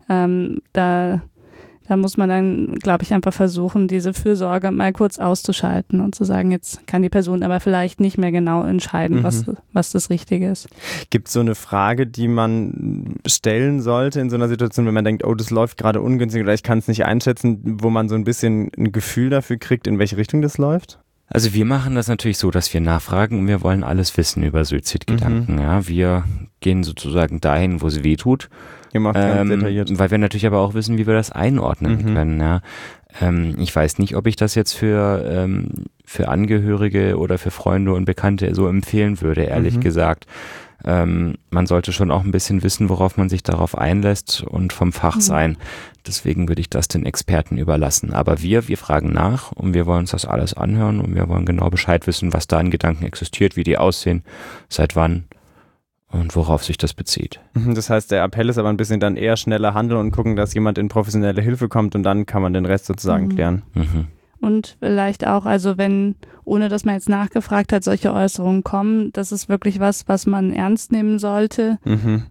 da muss man dann, glaube ich, einfach versuchen, diese Fürsorge mal kurz auszuschalten und zu sagen, jetzt kann die Person aber vielleicht nicht mehr genau entscheiden, was das Richtige ist. Gibt es so eine Frage, die man stellen sollte in so einer Situation, wenn man denkt, oh, das läuft gerade ungünstig oder ich kann es nicht einschätzen, wo man so ein bisschen ein Gefühl dafür kriegt, in welche Richtung das läuft? Also wir machen das natürlich so, dass wir nachfragen und wir wollen alles wissen über Suizidgedanken. Ja, wir gehen sozusagen dahin, wo es weh tut. Ihr macht ganz detailliert. Weil wir natürlich aber auch wissen, wie wir das einordnen können. Ja. Ich weiß nicht, ob ich das jetzt für Angehörige oder für Freunde und Bekannte so empfehlen würde, ehrlich gesagt. Man sollte schon auch ein bisschen wissen, worauf man sich darauf einlässt und vom Fach sein. Deswegen würde ich das den Experten überlassen. Aber wir fragen nach und wir wollen uns das alles anhören und wir wollen genau Bescheid wissen, was da an Gedanken existiert, wie die aussehen, seit wann und worauf sich das bezieht. Das heißt, der Appell ist aber ein bisschen dann eher schneller handeln und gucken, dass jemand in professionelle Hilfe kommt und dann kann man den Rest sozusagen klären. Und vielleicht auch, also wenn, ohne dass man jetzt nachgefragt hat, solche Äußerungen kommen, das ist wirklich was man ernst nehmen sollte.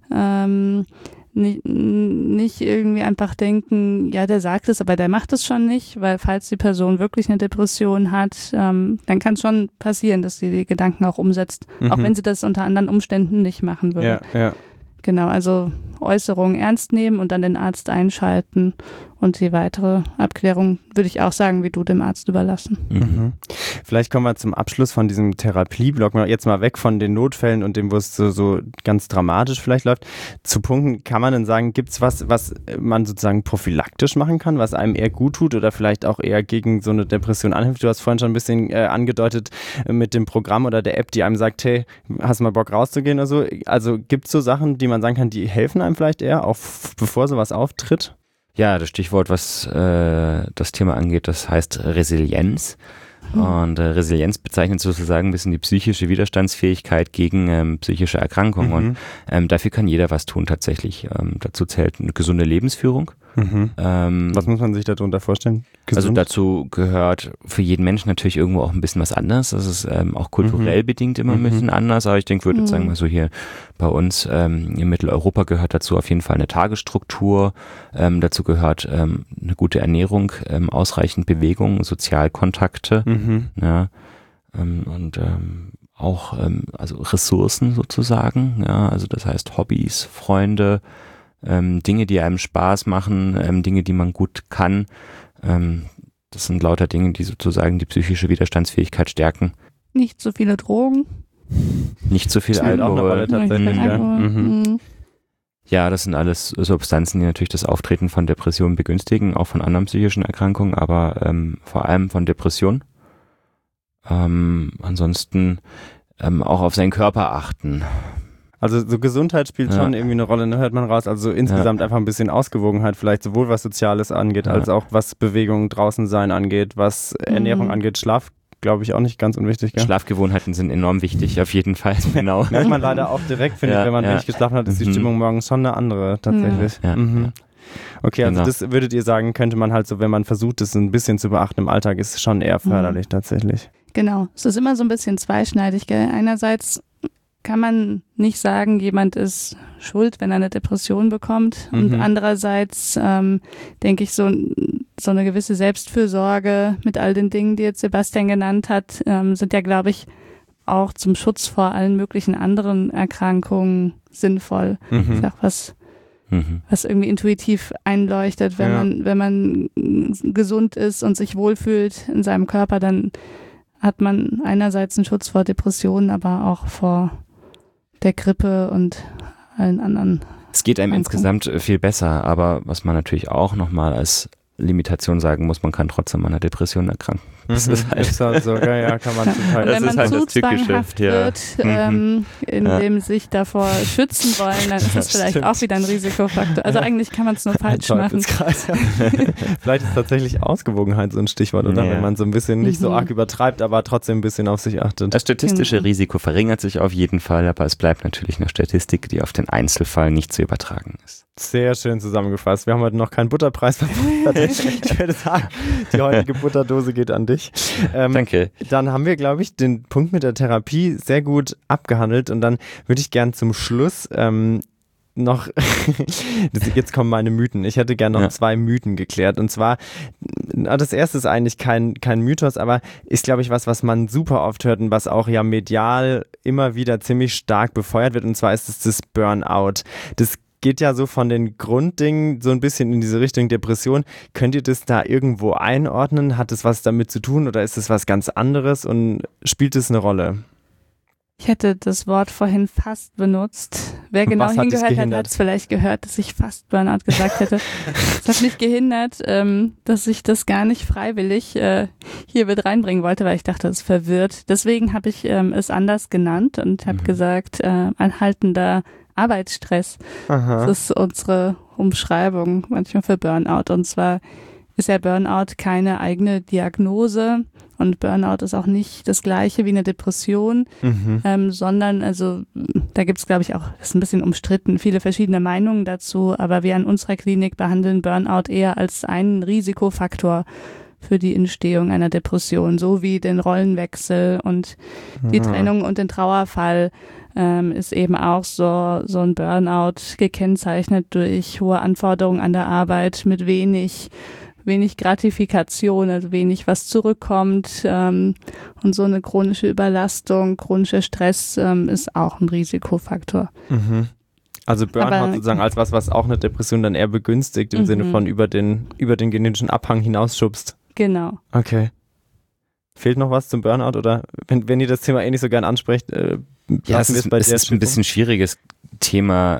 Nicht irgendwie einfach denken, ja, der sagt es, aber der macht es schon nicht, weil falls die Person wirklich eine Depression hat, dann kann es schon passieren, dass sie die Gedanken auch umsetzt, auch wenn sie das unter anderen Umständen nicht machen würde. Ja. Genau, also Äußerungen ernst nehmen und dann den Arzt einschalten und die weitere Abklärung, würde ich auch sagen, wie du dem Arzt überlassen. Vielleicht kommen wir zum Abschluss von diesem Therapieblock jetzt mal weg von den Notfällen und dem, wo es so ganz dramatisch vielleicht läuft. Zu Punkten kann man denn sagen, gibt es was man sozusagen prophylaktisch machen kann, was einem eher gut tut oder vielleicht auch eher gegen so eine Depression anhilft? Du hast vorhin schon ein bisschen angedeutet mit dem Programm oder der App, die einem sagt, hey, hast du mal Bock rauszugehen oder so? Also gibt es so Sachen, die man sagen kann, die helfen einem vielleicht eher, auch bevor sowas auftritt? Ja, das Stichwort, was das Thema angeht, das heißt Resilienz. Und Resilienz bezeichnet sozusagen ein bisschen die psychische Widerstandsfähigkeit gegen psychische Erkrankungen. Und dafür kann jeder was tun tatsächlich. Dazu zählt eine gesunde Lebensführung. Was muss man sich darunter vorstellen? Also dazu gehört für jeden Menschen natürlich irgendwo auch ein bisschen was anderes. Das ist auch kulturell bedingt immer ein bisschen anders. Aber ich denke, würde jetzt sagen wir so hier bei uns in Mitteleuropa gehört dazu auf jeden Fall eine Tagesstruktur. Dazu gehört eine gute Ernährung, ausreichend Bewegung, Sozialkontakte. Ja, und auch also Ressourcen sozusagen. Ja, also das heißt Hobbys, Freunde, Dinge, die einem Spaß machen, Dinge, die man gut kann. Das sind lauter Dinge, die sozusagen die psychische Widerstandsfähigkeit stärken. Nicht so viele Drogen. Nicht so viel Alkohol. Tatsächlich, Ja, das sind alles Substanzen, die natürlich das Auftreten von Depressionen begünstigen, auch von anderen psychischen Erkrankungen, aber vor allem von Depressionen. Ansonsten auch auf seinen Körper achten. Also so Gesundheit spielt schon irgendwie eine Rolle, ne? Hört man raus. Also so insgesamt einfach ein bisschen Ausgewogenheit, vielleicht sowohl was Soziales angeht, als auch was Bewegung draußen sein angeht, was Ernährung angeht. Schlaf, glaube ich, auch nicht ganz unwichtig. Gell? Schlafgewohnheiten sind enorm wichtig, auf jeden Fall. Genau. Merkt man leider auch direkt, finde ich, wenn man wenig geschlafen hat, ist die Stimmung morgens schon eine andere tatsächlich. Okay, also das würdet ihr sagen, könnte man halt so, wenn man versucht, es ein bisschen zu beachten im Alltag, ist schon eher förderlich tatsächlich. Genau, es ist immer so ein bisschen zweischneidig, gell? Einerseits kann man nicht sagen, jemand ist schuld, wenn er eine Depression bekommt. Und andererseits denke ich, so eine gewisse Selbstfürsorge mit all den Dingen, die jetzt Sebastian genannt hat, sind ja, glaube ich, auch zum Schutz vor allen möglichen anderen Erkrankungen sinnvoll. Ich sag was irgendwie intuitiv einleuchtet, wenn man gesund ist und sich wohlfühlt in seinem Körper, dann hat man einerseits einen Schutz vor Depressionen, aber auch vor der Grippe und allen anderen. Es geht einem insgesamt viel besser, aber was man natürlich auch nochmal als Limitation sagen muss, man kann trotzdem an einer Depression erkranken. Das ist halt so, ja, kann man total. Und wenn man zu zwanghaft wird, indem sich davor schützen wollen, dann ist das vielleicht auch wieder ein Risikofaktor. Also eigentlich kann man es nur falsch machen. Vielleicht ist tatsächlich Ausgewogenheit so ein Stichwort, oder? Wenn man so ein bisschen nicht so arg übertreibt, aber trotzdem ein bisschen auf sich achtet. Das statistische Risiko verringert sich auf jeden Fall, aber es bleibt natürlich eine Statistik, die auf den Einzelfall nicht zu übertragen ist. Sehr schön zusammengefasst. Wir haben heute noch keinen Butterpreis verfolgt. Ich würde sagen, die heutige Butterdose geht an dich. Danke. Dann haben wir, glaube ich, den Punkt mit der Therapie sehr gut abgehandelt und dann würde ich gern zum Schluss noch, jetzt kommen meine Mythen. Ich hätte gern noch 2 Mythen geklärt. Und zwar, das erste ist eigentlich kein Mythos, aber ist, glaube ich, was man super oft hört und was auch ja medial immer wieder ziemlich stark befeuert wird. Und zwar ist es das Burnout. Das geht ja so von den Grunddingen so ein bisschen in diese Richtung Depression. Könnt ihr das da irgendwo einordnen? Hat es was damit zu tun oder ist es was ganz anderes und spielt es eine Rolle? Ich hätte das Wort vorhin fast benutzt. Wer genau hingehört hat, hat es vielleicht gehört, dass ich fast Burnout gesagt hätte. Das hat mich gehindert, dass ich das gar nicht freiwillig hier mit reinbringen wollte, weil ich dachte, es verwirrt. Deswegen habe ich es anders genannt und habe gesagt, anhaltender Arbeitsstress. Das ist unsere Umschreibung manchmal für Burnout. Und zwar ist ja Burnout keine eigene Diagnose und Burnout ist auch nicht das gleiche wie eine Depression, sondern also da gibt es, glaube ich, auch, das ist ein bisschen umstritten, viele verschiedene Meinungen dazu, aber wir an unserer Klinik behandeln Burnout eher als einen Risikofaktor für die Entstehung einer Depression, so wie den Rollenwechsel und die Trennung und den Trauerfall ist eben auch so ein Burnout gekennzeichnet durch hohe Anforderungen an der Arbeit mit wenig Gratifikation, also wenig was zurückkommt und so eine chronische Überlastung, chronischer Stress ist auch ein Risikofaktor. Also Burnout sozusagen als was auch eine Depression dann eher begünstigt, im Sinne von über den genetischen Abhang hinausschubst. Genau. Okay. Fehlt noch was zum Burnout oder wenn ihr das Thema nicht so gern ansprecht, ja, es ist ein bisschen schwieriges Thema,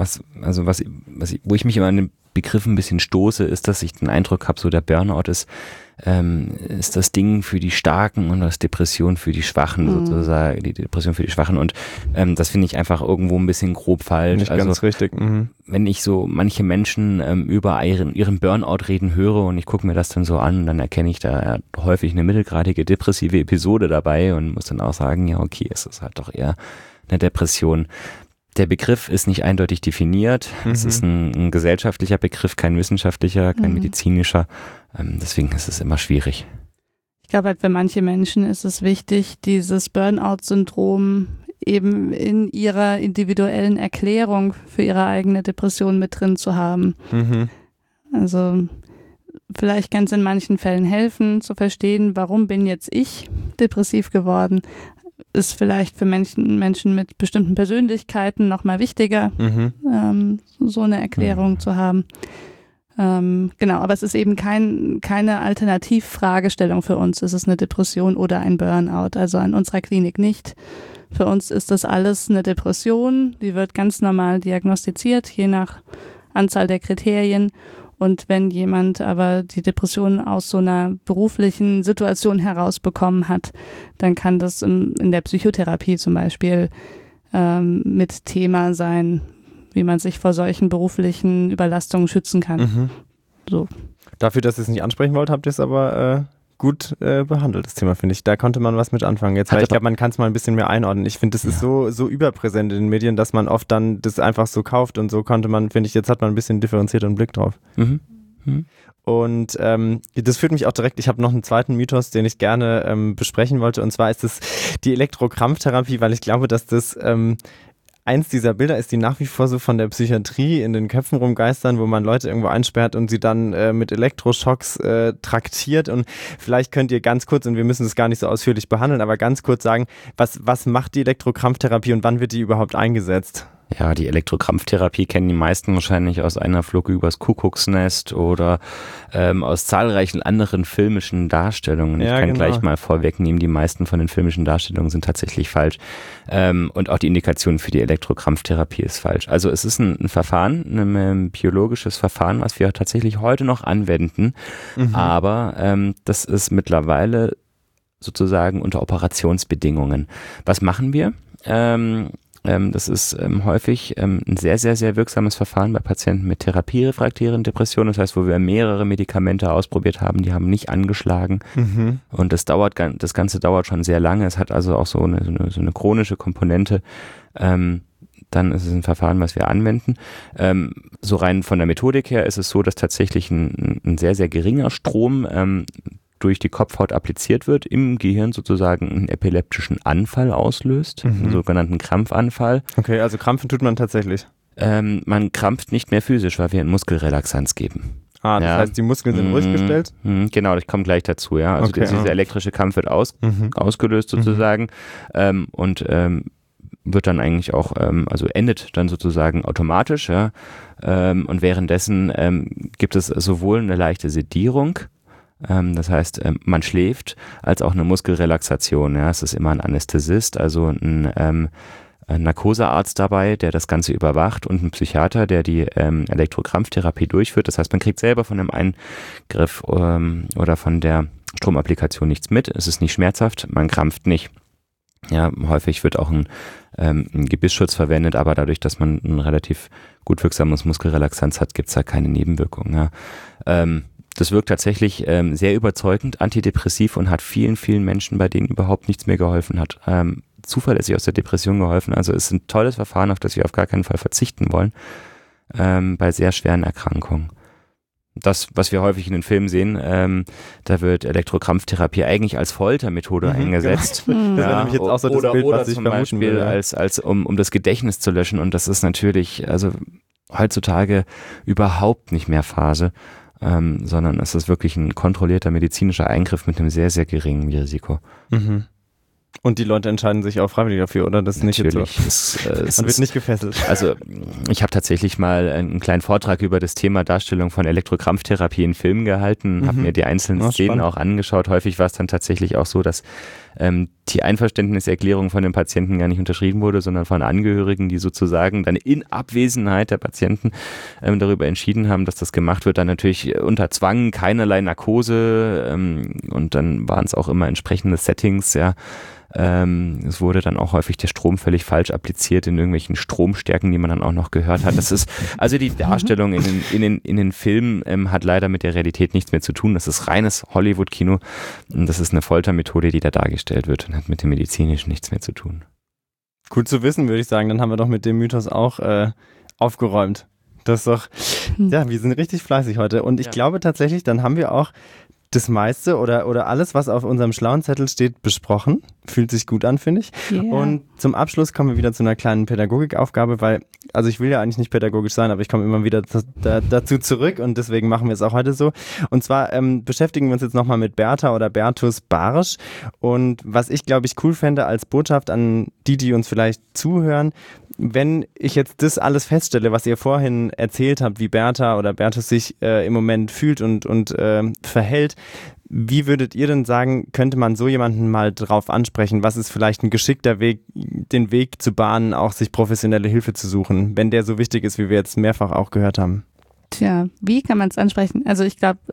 wo ich mich immer an den Begriff ein bisschen stoße, ist, dass ich den Eindruck habe, so der Burnout ist das Ding für die Starken und das Depression für die Schwachen sozusagen, die Depression für die Schwachen und das finde ich einfach irgendwo ein bisschen grob falsch. Nicht ganz richtig. Wenn ich so manche Menschen über ihren Burnout reden höre und ich gucke mir das dann so an, dann erkenne ich da häufig eine mittelgradige depressive Episode dabei und muss dann auch sagen, ja okay, es ist halt doch eher eine Depression. Der Begriff ist nicht eindeutig definiert. Es ist ein gesellschaftlicher Begriff, kein wissenschaftlicher, kein medizinischer. Deswegen ist es immer schwierig. Ich glaube halt, für manche Menschen ist es wichtig, dieses Burnout-Syndrom eben in ihrer individuellen Erklärung für ihre eigene Depression mit drin zu haben. Also vielleicht kann es in manchen Fällen helfen, zu verstehen, warum bin jetzt ich depressiv geworden. Ist vielleicht für Menschen mit bestimmten Persönlichkeiten nochmal wichtiger, so eine Erklärung zu haben. Genau, aber es ist eben keine Alternativfragestellung für uns. Ist es eine Depression oder ein Burnout? Also an unserer Klinik nicht. Für uns ist das alles eine Depression. Die wird ganz normal diagnostiziert, je nach Anzahl der Kriterien. Und wenn jemand aber die Depression aus so einer beruflichen Situation herausbekommen hat, dann kann das in der Psychotherapie zum Beispiel mit Thema sein, wie man sich vor solchen beruflichen Überlastungen schützen kann. So. Dafür, dass ihr es nicht ansprechen wollt, habt ihr es aber gut behandelt, das Thema, finde ich. Da konnte man was mit anfangen. Jetzt, weil ich glaube, man kann es mal ein bisschen mehr einordnen. Ich finde, das ist so überpräsent in den Medien, dass man oft dann das einfach so kauft und so konnte man, finde ich, jetzt hat man ein bisschen differenzierteren Blick drauf. Und das führt mich auch direkt, ich habe noch einen zweiten Mythos, den ich gerne besprechen wollte, und zwar ist es die Elektrokrampftherapie, weil ich glaube, dass das eins dieser Bilder ist, die nach wie vor so von der Psychiatrie in den Köpfen rumgeistern, wo man Leute irgendwo einsperrt und sie dann mit Elektroschocks traktiert. Und vielleicht könnt ihr ganz kurz, und wir müssen das gar nicht so ausführlich behandeln, aber ganz kurz sagen, was macht die Elektrokrampftherapie und wann wird die überhaupt eingesetzt? Ja, die Elektrokrampftherapie kennen die meisten wahrscheinlich aus Einer Flug übers Kuckucksnest oder aus zahlreichen anderen filmischen Darstellungen. Ich kann gleich mal vorwegnehmen, die meisten von den filmischen Darstellungen sind tatsächlich falsch. Und auch die Indikation für die Elektrokrampftherapie ist falsch. Also es ist ein Verfahren, ein biologisches Verfahren, was wir tatsächlich heute noch anwenden. Aber das ist mittlerweile sozusagen unter Operationsbedingungen. Was machen wir? Das ist häufig ein sehr, sehr, sehr wirksames Verfahren bei Patienten mit therapierefraktären Depressionen. Das heißt, wo wir mehrere Medikamente ausprobiert haben, die haben nicht angeschlagen. Und das Ganze dauert schon sehr lange. Es hat also auch so eine chronische Komponente. Dann ist es ein Verfahren, was wir anwenden. So rein von der Methodik her ist es so, dass tatsächlich ein sehr, sehr geringer Strom durch die Kopfhaut appliziert wird, im Gehirn sozusagen einen epileptischen Anfall auslöst, einen sogenannten Krampfanfall. Okay, also krampfen tut man tatsächlich? Man krampft nicht mehr physisch, weil wir einen Muskelrelaxanz geben. Das heißt, die Muskeln sind ruhig gestellt? Genau, ich komme gleich dazu. Ja. Also dieser elektrische Kampf wird ausgelöst sozusagen und wird dann eigentlich auch, also endet dann sozusagen automatisch. Ja. Und währenddessen gibt es sowohl eine leichte Sedierung, das heißt, man schläft, als auch eine Muskelrelaxation. Ja. Es ist immer ein Anästhesist, also ein Narkosearzt dabei, der das Ganze überwacht, und ein Psychiater, der die Elektrokrampftherapie durchführt. Das heißt, man kriegt selber von dem Eingriff oder von der Stromapplikation nichts mit. Es ist nicht schmerzhaft, man krampft nicht. Ja, häufig wird auch ein Gebissschutz verwendet, aber dadurch, dass man ein relativ gut wirksames Muskelrelaxanz hat, gibt es da keine Nebenwirkungen. Ja. Das wirkt tatsächlich sehr überzeugend, antidepressiv, und hat vielen, vielen Menschen, bei denen überhaupt nichts mehr geholfen hat, zuverlässig aus der Depression geholfen. Also es ist ein tolles Verfahren, auf das wir auf gar keinen Fall verzichten wollen, bei sehr schweren Erkrankungen. Das, was wir häufig in den Filmen sehen, da wird Elektrokrampftherapie eigentlich als Foltermethode eingesetzt. Genau. Das wäre nämlich jetzt auch so das Bild, was ich zum vermuten Beispiel will. Um das Gedächtnis zu löschen, und das ist natürlich heutzutage überhaupt nicht mehr Phase. Sondern es ist wirklich ein kontrollierter medizinischer Eingriff mit einem sehr, sehr geringen Risiko. Und die Leute entscheiden sich auch freiwillig dafür, oder? Das ist nicht jetzt so. Man wird nicht gefesselt. Also ich habe tatsächlich mal einen kleinen Vortrag über das Thema Darstellung von Elektrokrampftherapie in Filmen gehalten, habe mir die einzelnen Szenen auch angeschaut. Häufig war es dann tatsächlich auch so, dass die Einverständniserklärung von dem Patienten gar nicht unterschrieben wurde, sondern von Angehörigen, die sozusagen dann in Abwesenheit der Patienten darüber entschieden haben, dass das gemacht wird. Dann natürlich unter Zwang, keinerlei Narkose, und dann waren es auch immer entsprechende Settings, ja. Es wurde dann auch häufig der Strom völlig falsch appliziert in irgendwelchen Stromstärken, die man dann auch noch gehört hat. Das ist, also die Darstellung in den Filmen hat leider mit der Realität nichts mehr zu tun. Das ist reines Hollywood-Kino, und das ist eine Foltermethode, die da dargestellt wird, und hat mit dem Medizinischen nichts mehr zu tun. Gut zu wissen, würde ich sagen. Dann haben wir doch mit dem Mythos auch aufgeräumt. Das ist doch, ja, wir sind richtig fleißig heute. Und ich glaube tatsächlich, dann haben wir auch das meiste oder alles, was auf unserem schlauen Zettel steht, besprochen. Fühlt sich gut an, finde ich. Yeah. Und zum Abschluss kommen wir wieder zu einer kleinen Pädagogikaufgabe, weil, also ich will ja eigentlich nicht pädagogisch sein, aber ich komme immer wieder dazu zurück und deswegen machen wir es auch heute so. Und zwar beschäftigen wir uns jetzt nochmal mit Bertha oder Bertus Barsch. Und was ich, glaube ich, cool fände als Botschaft an die uns vielleicht zuhören, wenn ich jetzt das alles feststelle, was ihr vorhin erzählt habt, wie Bertha oder Bertus sich im Moment fühlt und verhält, wie würdet ihr denn sagen, könnte man so jemanden mal drauf ansprechen? Was ist vielleicht ein geschickter Weg, den Weg zu bahnen, auch sich professionelle Hilfe zu suchen, wenn der so wichtig ist, wie wir jetzt mehrfach auch gehört haben? Tja, wie kann man es ansprechen? Also ich glaube,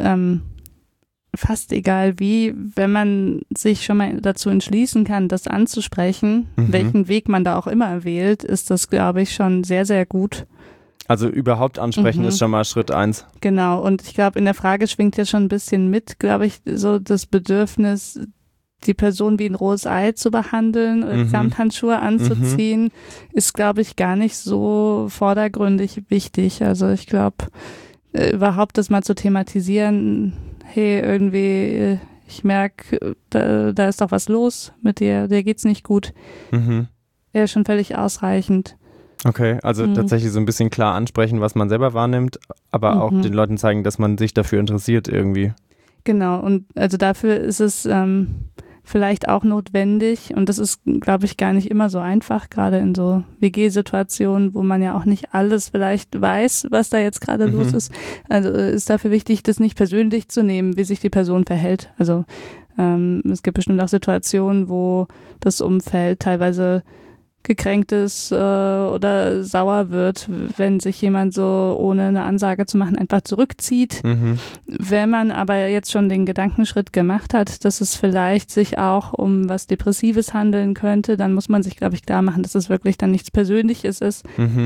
fast egal wie, wenn man sich schon mal dazu entschließen kann, das anzusprechen, welchen Weg man da auch immer wählt, ist das, glaube ich, schon sehr, sehr gut. Also überhaupt ansprechen ist schon mal Schritt 1. Genau, und ich glaube, in der Frage schwingt ja schon ein bisschen mit, glaube ich, so das Bedürfnis, die Person wie ein rohes Ei zu behandeln oder Samthandschuhe anzuziehen, ist, glaube ich, gar nicht so vordergründig wichtig. Also ich glaube, überhaupt das mal zu thematisieren, hey, irgendwie, ich merke, da ist doch was los mit dir geht's nicht gut, wäre schon völlig ausreichend. Okay, also tatsächlich so ein bisschen klar ansprechen, was man selber wahrnimmt, aber auch den Leuten zeigen, dass man sich dafür interessiert irgendwie. Genau, und also dafür ist es vielleicht auch notwendig und das ist, glaube ich, gar nicht immer so einfach, gerade in so WG-Situationen, wo man ja auch nicht alles vielleicht weiß, was da jetzt gerade los ist. Also ist dafür wichtig, das nicht persönlich zu nehmen, wie sich die Person verhält. Also es gibt bestimmt auch Situationen, wo das Umfeld teilweise gekränkt ist oder sauer wird, wenn sich jemand so ohne eine Ansage zu machen einfach zurückzieht. Wenn man aber jetzt schon den Gedankenschritt gemacht hat, dass es vielleicht sich auch um was Depressives handeln könnte, dann muss man sich, glaube ich, klar machen, dass es wirklich dann nichts Persönliches ist,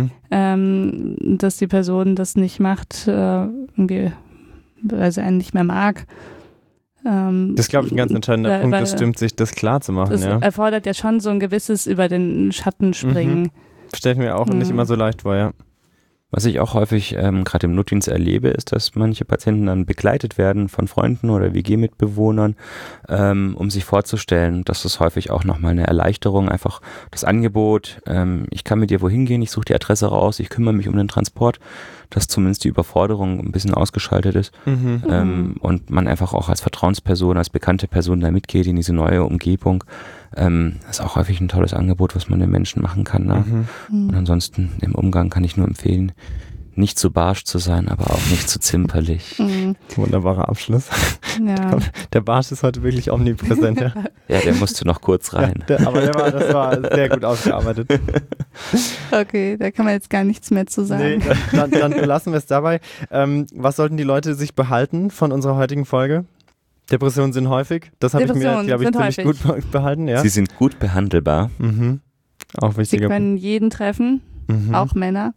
dass die Person das nicht macht, irgendwie, weil sie einen nicht mehr mag. Das ist, glaube ich, ein ganz entscheidender Punkt, das stimmt, sich das klar zu machen. Das erfordert ja schon so ein gewisses über den Schatten springen. Stelle ich mir auch nicht immer so leicht vor, ja. Was ich auch häufig gerade im Notdienst erlebe, ist, dass manche Patienten dann begleitet werden von Freunden oder WG-Mitbewohnern, um sich vorzustellen. Das ist häufig auch nochmal eine Erleichterung, einfach das Angebot, ich kann mit dir wohin gehen, ich suche die Adresse raus, ich kümmere mich um den Transport, dass zumindest die Überforderung ein bisschen ausgeschaltet ist und man einfach auch als Vertrauensperson, als bekannte Person da mitgeht in diese neue Umgebung. Das ist auch häufig ein tolles Angebot, was man den Menschen machen kann. Ne? Und ansonsten im Umgang kann ich nur empfehlen, nicht zu barsch zu sein, aber auch nicht zu zimperlich. Wunderbarer Abschluss. Ja. Der Barsch ist heute wirklich omnipräsent. Ja, ja, der musste noch kurz rein. Aber das war sehr gut ausgearbeitet. Okay, da kann man jetzt gar nichts mehr zu sagen. Nee, dann belassen wir es dabei. Was sollten die Leute sich behalten von unserer heutigen Folge? Depressionen sind häufig. Das habe ich mir, glaube ich, ziemlich gut behalten. Ja? Sie sind gut behandelbar. Auch wichtiger. Sie können jeden treffen, auch Männer.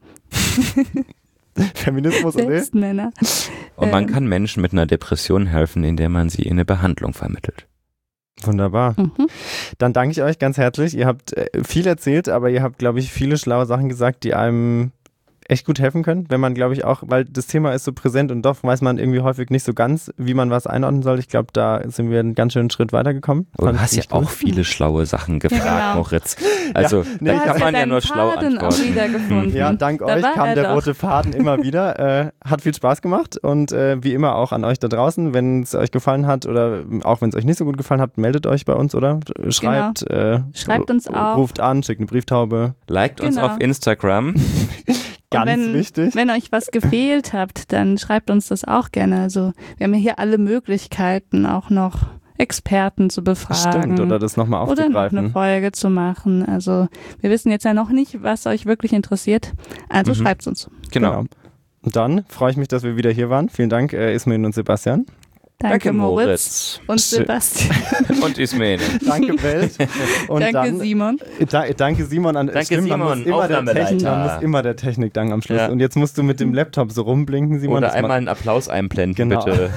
Feminismus, selbst Männer. Und man kann Menschen mit einer Depression helfen, indem man sie in eine Behandlung vermittelt. Wunderbar. Dann danke ich euch ganz herzlich. Ihr habt viel erzählt, aber ihr habt, glaube ich, viele schlaue Sachen gesagt, die einem echt gut helfen können, wenn man, glaube ich, auch, weil das Thema ist so präsent und doch weiß man irgendwie häufig nicht so ganz, wie man was einordnen soll. Ich glaube, da sind wir einen ganz schönen Schritt weitergekommen. Du hast ja auch viele schlaue Sachen gefragt, Moritz. Also, da kann man ja nur schlau antworten. Ja, dank euch kam der rote Faden immer wieder. Hat viel Spaß gemacht und wie immer auch an euch da draußen, wenn es euch gefallen hat oder auch wenn es euch nicht so gut gefallen hat, meldet euch bei uns, oder? Schreibt, schreibt uns auch. Ruft an, schickt eine Brieftaube. Liked uns auf Instagram. Ganz wichtig. Wenn euch was gefehlt habt, dann schreibt uns das auch gerne. Also wir haben ja hier alle Möglichkeiten, auch noch Experten zu befragen. Stimmt, oder das nochmal aufzugreifen. Oder noch eine Folge zu machen. Also wir wissen jetzt ja noch nicht, was euch wirklich interessiert. Also schreibt uns. Genau. Und dann freue ich mich, dass wir wieder hier waren. Vielen Dank, Ismail und Sebastian. Danke Moritz und Sebastian. Und Ismail. Danke Welt. Und danke dann, Simon. Danke Simon. Danke Simon. Man muss immer der Technik danken am Schluss. Ja. Und jetzt musst du mit dem Laptop so rumblinken, Simon. Oder einmal einen Applaus einblenden, bitte.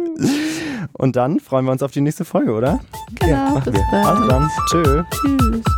Und dann freuen wir uns auf die nächste Folge, oder? Genau, bis dann. Also dann. Tschö. Tschüss.